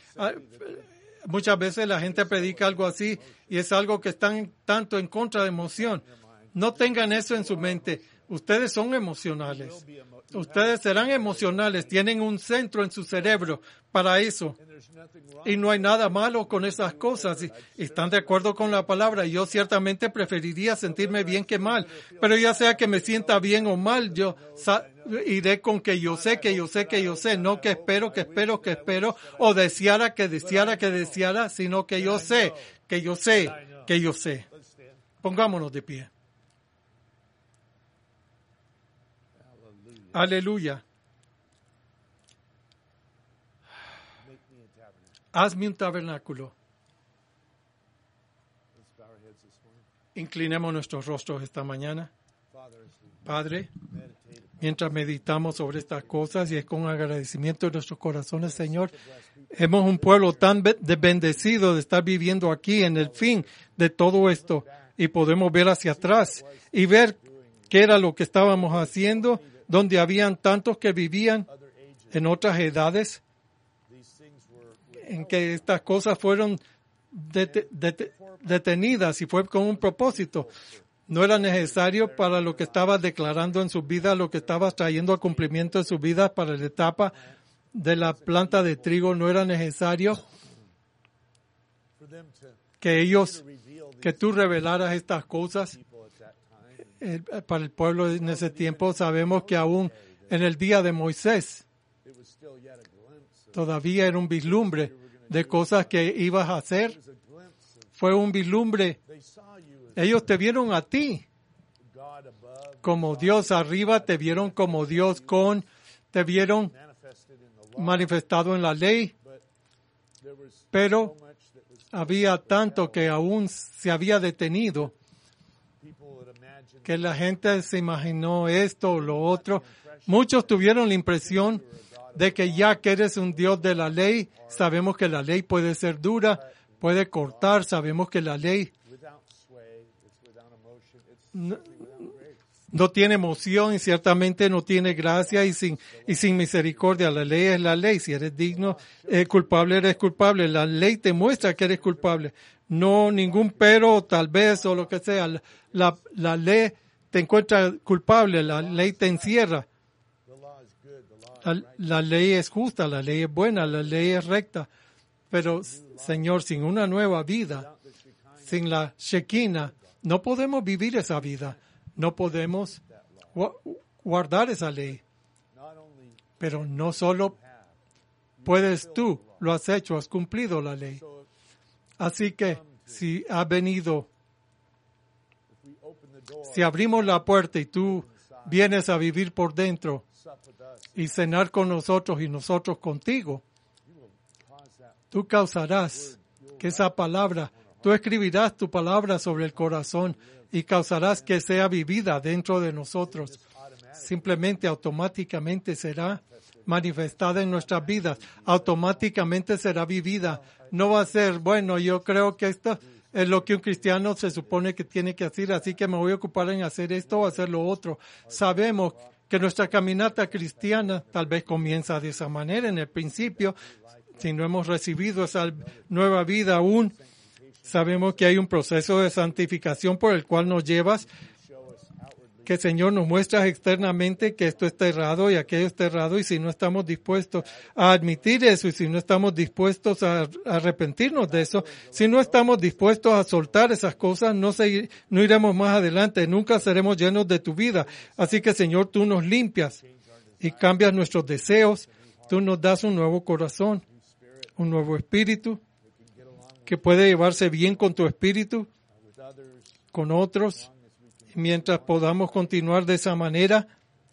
veces la gente predica algo así y es algo que están tanto en contra de emoción. No tengan eso en su mente. Ustedes son emocionales. Ustedes serán emocionales. Tienen un centro en su cerebro para eso. Y no hay nada malo con esas cosas. Y están de acuerdo con la palabra. Yo ciertamente preferiría sentirme bien que mal. Pero ya sea que me sienta bien o mal, yo iré con que yo sé. No que espero. O deseara, sino que yo sé. Pongámonos de pie. Aleluya. Hazme un tabernáculo. Inclinemos nuestros rostros esta mañana. Padre, mientras meditamos sobre estas cosas y es con agradecimiento de nuestros corazones, Señor, hemos un pueblo tan bendecido de estar viviendo aquí en el fin de todo esto y podemos ver hacia atrás y ver qué era lo que estábamos haciendo, donde habían tantos que vivían en otras edades, en que estas cosas fueron detenidas y fue con un propósito. No era necesario para lo que estabas declarando en sus vidas, lo que estabas trayendo a cumplimiento en sus vidas para la etapa de la planta de trigo. No era necesario que tú revelaras estas cosas. Para el pueblo en ese tiempo sabemos que aún en el día de Moisés todavía era un vislumbre de cosas que ibas a hacer. Fue un vislumbre. Ellos te vieron a ti como Dios arriba, te vieron como Dios te vieron manifestado en la ley, pero había tanto que aún se había detenido, que la gente se imaginó esto o lo otro. Muchos tuvieron la impresión de que ya que eres un Dios de la ley, sabemos que la ley puede ser dura, puede cortar, sabemos que la ley no tiene emoción y ciertamente no tiene gracia y sin misericordia. La ley es la ley. Si eres digno, culpable, eres culpable. La ley te muestra que eres culpable. No ningún pero, tal vez, o lo que sea. La ley te encuentra culpable. La ley te encierra. La ley es justa, la ley es buena, la ley es recta. Pero, Señor, sin una nueva vida, sin la Shekinah, no podemos vivir esa vida. No podemos guardar esa ley. Pero no solo puedes tú, lo has hecho, has cumplido la ley. Así que si si abrimos la puerta y tú vienes a vivir por dentro y cenar con nosotros y nosotros contigo, tú causarás que esa palabra, tú escribirás tu palabra sobre el corazón y causarás que sea vivida dentro de nosotros. Simplemente, automáticamente será manifestada en nuestras vidas. Automáticamente será vivida. No va a ser, bueno, yo creo que esto es lo que un cristiano se supone que tiene que hacer, así que me voy a ocupar en hacer esto o hacer lo otro. Sabemos que nuestra caminata cristiana tal vez comienza de esa manera en el principio. Si no hemos recibido esa nueva vida aún, sabemos que hay un proceso de santificación por el cual nos llevas, que Señor nos muestras externamente que esto está errado y aquello está errado, y si no estamos dispuestos a admitir eso, y si no estamos dispuestos a arrepentirnos de eso, si no estamos dispuestos a soltar esas cosas, no iremos más adelante, nunca seremos llenos de tu vida. Así que Señor, tú nos limpias y cambias nuestros deseos, tú nos das un nuevo corazón, un nuevo espíritu, que puede llevarse bien con tu espíritu, con otros. Mientras podamos continuar de esa manera,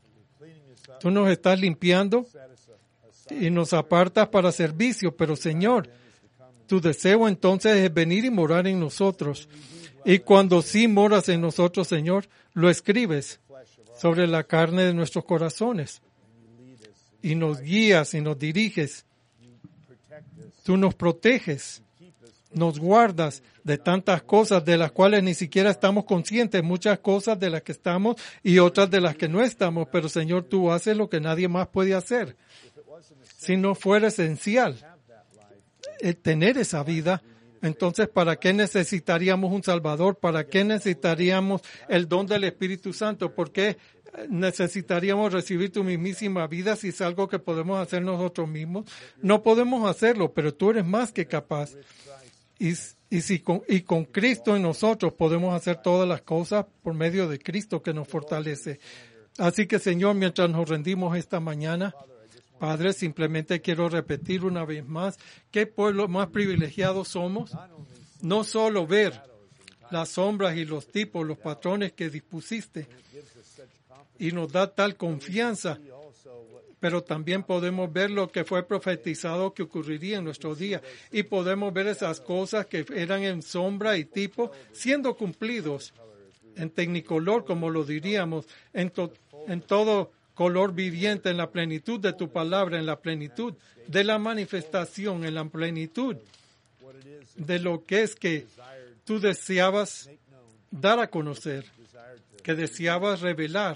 tú nos estás limpiando y nos apartas para servicio. Pero Señor, tu deseo entonces es venir y morar en nosotros. Y cuando sí moras en nosotros, Señor, lo escribes sobre la carne de nuestros corazones. Y nos guías y nos diriges. Tú nos proteges. Nos guardas de tantas cosas de las cuales ni siquiera estamos conscientes, muchas cosas de las que estamos y otras de las que no estamos, pero Señor, tú haces lo que nadie más puede hacer. Si no fuera esencial tener esa vida, entonces ¿para qué necesitaríamos un Salvador? ¿Para qué necesitaríamos el don del Espíritu Santo? ¿Por qué necesitaríamos recibir tu mismísima vida si es algo que podemos hacer nosotros mismos? No podemos hacerlo, pero tú eres más que capaz. Y con Cristo en nosotros podemos hacer todas las cosas por medio de Cristo que nos fortalece. Así que, Señor, mientras nos rendimos esta mañana, Padre, simplemente quiero repetir una vez más qué pueblo más privilegiado somos. No solo ver las sombras y los tipos, los patrones que dispusiste y nos da tal confianza, pero también podemos ver lo que fue profetizado que ocurriría en nuestro día. Y podemos ver esas cosas que eran en sombra y tipo siendo cumplidos en tecnicolor, como lo diríamos, en todo color viviente, en la plenitud de tu palabra, en la plenitud de la manifestación, en la plenitud de lo que es que tú deseabas dar a conocer, que deseabas revelar.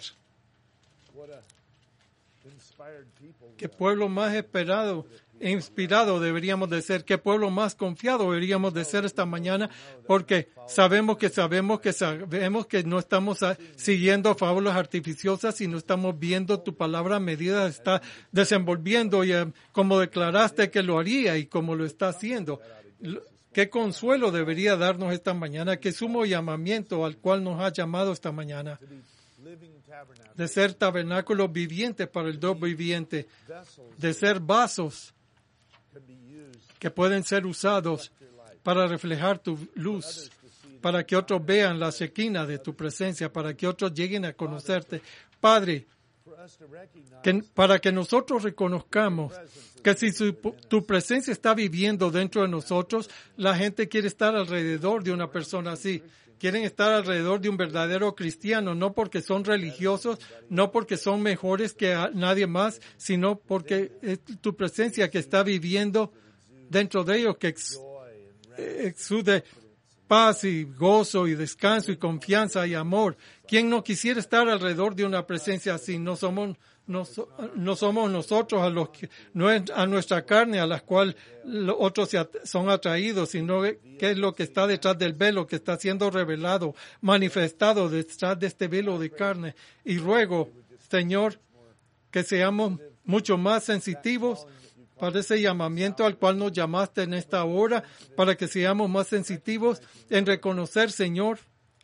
¿Qué pueblo más esperado e inspirado deberíamos de ser? ¿Qué pueblo más confiado deberíamos de ser esta mañana? Porque sabemos que no estamos siguiendo fábulas artificiosas, sino estamos viendo tu palabra a medida está desenvolviendo y como declaraste que lo haría y como lo está haciendo. ¿Qué consuelo debería darnos esta mañana? ¿Qué sumo llamamiento al cual nos ha llamado esta mañana? De ser tabernáculos vivientes para el Dios viviente, de ser vasos que pueden ser usados para reflejar tu luz, para que otros vean la Shekinah de tu presencia, para que otros lleguen a conocerte. Padre, para que nosotros reconozcamos que si tu presencia está viviendo dentro de nosotros, la gente quiere estar alrededor de una persona así. quieren estar alrededor de un verdadero cristiano, no porque son religiosos, no porque son mejores que nadie más, sino porque es tu presencia que está viviendo dentro de ellos, que exude paz y gozo y descanso y confianza y amor. ¿Quién no quisiera estar alrededor de una presencia así? No somos nosotros a los que, no es a nuestra carne a la cual los otros son atraídos, sino que es lo que está detrás del velo, que está siendo revelado, manifestado detrás de este velo de carne. Y ruego, Señor, que seamos mucho más sensitivos para ese llamamiento al cual nos llamaste en esta hora, para que seamos más sensitivos en reconocer, Señor,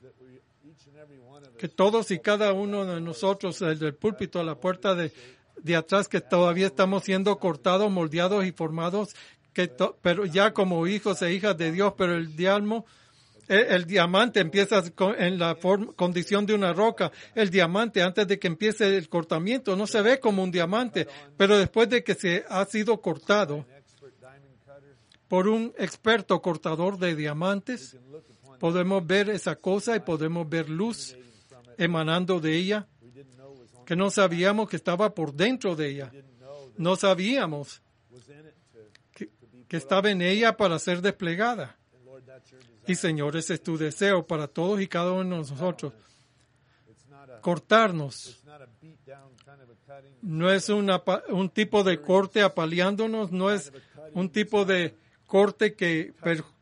que todos y cada uno de nosotros, desde el púlpito a la puerta de atrás, que todavía estamos siendo cortados, moldeados y formados, pero ya como hijos e hijas de Dios, pero el diamante empieza en la condición de una roca. El diamante, antes de que empiece el cortamiento, no se ve como un diamante, pero después de que se ha sido cortado por un experto cortador de diamantes, podemos ver esa cosa y podemos ver luz emanando de ella, que no sabíamos que estaba por dentro de ella. No sabíamos que estaba en ella para ser desplegada. Y Señor, ese es tu deseo para todos y cada uno de nosotros. Cortarnos. No es un tipo de corte apaleándonos, no es un tipo de corte que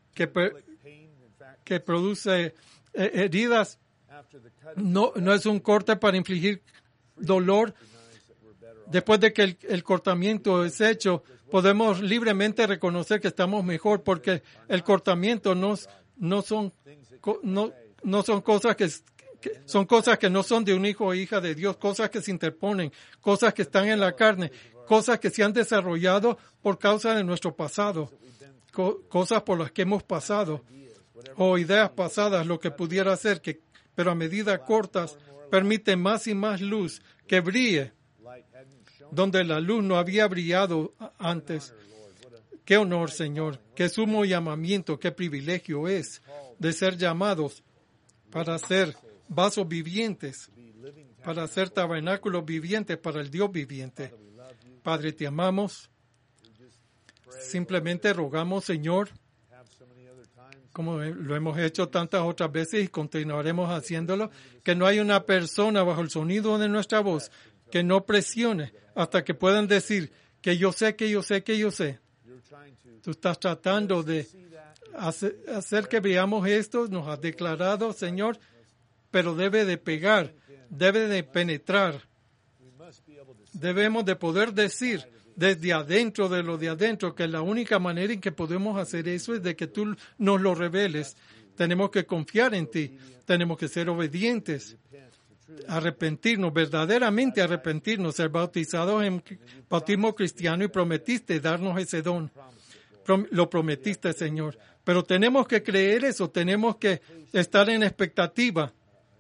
produce heridas. No es un corte para infligir dolor. Después de que el cortamiento es hecho, podemos libremente reconocer que estamos mejor, porque el cortamiento no son cosas son cosas que no son de un hijo o hija de Dios, cosas que se interponen, cosas que están en la carne, cosas que se han desarrollado por causa de nuestro pasado, cosas por las que hemos pasado, o ideas pasadas, lo que pudiera ser, pero a medida cortas, permite más y más luz que brille donde la luz no había brillado antes. Qué honor, Señor, qué sumo llamamiento, qué privilegio es de ser llamados para ser vasos vivientes, para ser tabernáculos vivientes para el Dios viviente. Padre, te amamos. Simplemente rogamos, Señor, como lo hemos hecho tantas otras veces y continuaremos haciéndolo, que no hay una persona bajo el sonido de nuestra voz que no presione hasta que puedan decir que yo sé, que yo sé, que yo sé. Tú estás tratando de hacer que veamos esto, nos has declarado, Señor, pero debe de pegar, debe de penetrar. Debemos de poder decir desde adentro de lo de adentro que la única manera en que podemos hacer eso es de que tú nos lo reveles. Tenemos que confiar en ti, tenemos que ser obedientes, arrepentirnos, verdaderamente arrepentirnos, ser bautizados en bautismo cristiano, y prometiste darnos ese don. Lo prometiste, Señor. Pero tenemos que creer eso, tenemos que estar en expectativa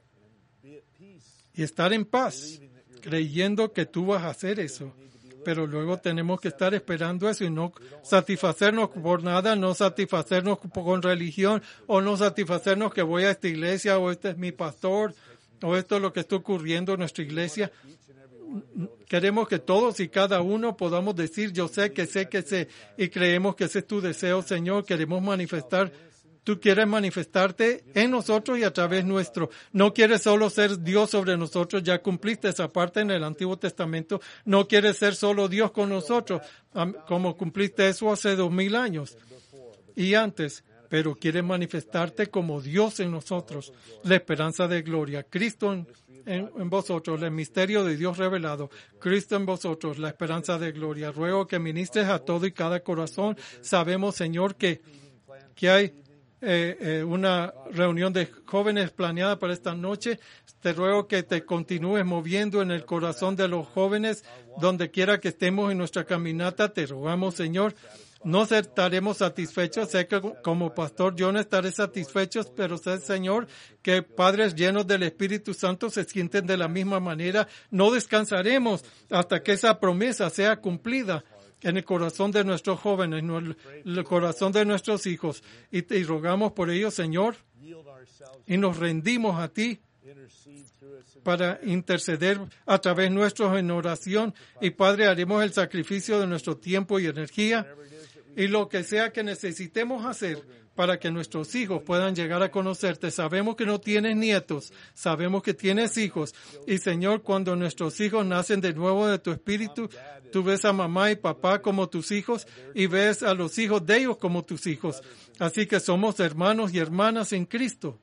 y estar en paz, creyendo que tú vas a hacer eso. Pero luego tenemos que estar esperando eso y no satisfacernos por nada, no satisfacernos con religión, o no satisfacernos que voy a esta iglesia, o este es mi pastor, o esto es lo que está ocurriendo en nuestra iglesia. Queremos que todos y cada uno podamos decir, yo sé, y creemos que ese es tu deseo, Señor. Queremos manifestar. Tú quieres manifestarte en nosotros y a través nuestro. No quieres solo ser Dios sobre nosotros, ya cumpliste esa parte en el Antiguo Testamento. No quieres ser solo Dios con nosotros, como cumpliste eso hace 2000 años y antes. Pero quieres manifestarte como Dios en nosotros, la esperanza de gloria. Cristo en vosotros, el misterio de Dios revelado. Cristo en vosotros, la esperanza de gloria. Ruego que ministres a todo y cada corazón. Sabemos, Señor, que hay una reunión de jóvenes planeada para esta noche. Te ruego que te continúes moviendo en el corazón de los jóvenes, donde quiera que estemos en nuestra caminata. Te rogamos, Señor. No estaremos satisfechos. Sé que como pastor yo no estaré satisfecho, pero sé, Señor, que padres llenos del Espíritu Santo se sienten de la misma manera. No descansaremos hasta que esa promesa sea cumplida. en el corazón de nuestros jóvenes, en el corazón de nuestros hijos. Y te rogamos por ellos, Señor, y nos rendimos a ti para interceder a través nuestros en oración. Y Padre, haremos el sacrificio de nuestro tiempo y energía y lo que sea que necesitemos hacer para que nuestros hijos puedan llegar a conocerte. Sabemos que no tienes nietos, sabemos que tienes hijos. Y Señor, cuando nuestros hijos nacen de nuevo de tu espíritu, tú ves a mamá y papá como tus hijos y ves a los hijos de ellos como tus hijos. Así que somos hermanos y hermanas en Cristo.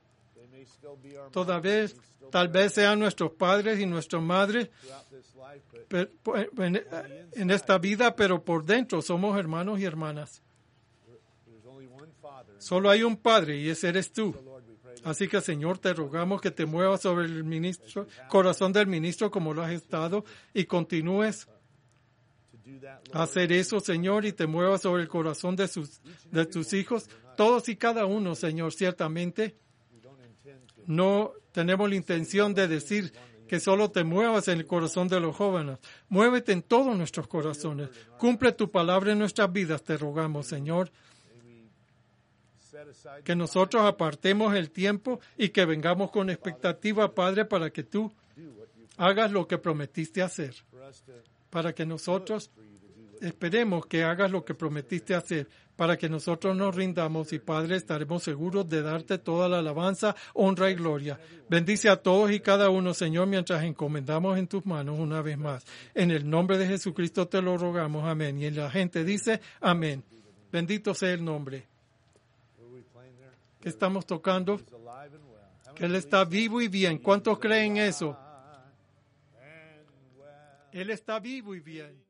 Tal vez sean nuestros padres y nuestras madres en esta vida, pero por dentro somos hermanos y hermanas. Solo hay un Padre y ese eres tú. Así que, Señor, te rogamos que te muevas sobre el corazón del ministro como lo has estado y continúes a hacer eso, Señor, y te muevas sobre el corazón de tus hijos, todos y cada uno, Señor. Ciertamente no tenemos la intención de decir que solo te muevas en el corazón de los jóvenes. Muévete en todos nuestros corazones. Cumple tu palabra en nuestras vidas, te rogamos, Señor. Que nosotros apartemos el tiempo y que vengamos con expectativa, Padre, para que tú hagas lo que prometiste hacer. Para que nosotros esperemos que hagas lo que prometiste hacer. Para que nosotros nos rindamos y, Padre, estaremos seguros de darte toda la alabanza, honra y gloria. Bendice a todos y cada uno, Señor, mientras encomendamos en tus manos una vez más. En el nombre de Jesucristo te lo rogamos. Amén. Y la gente dice, amén. Bendito sea el nombre. ¿Qué estamos tocando? Que Él está vivo y bien. ¿Cuántos creen eso? Él está vivo y bien.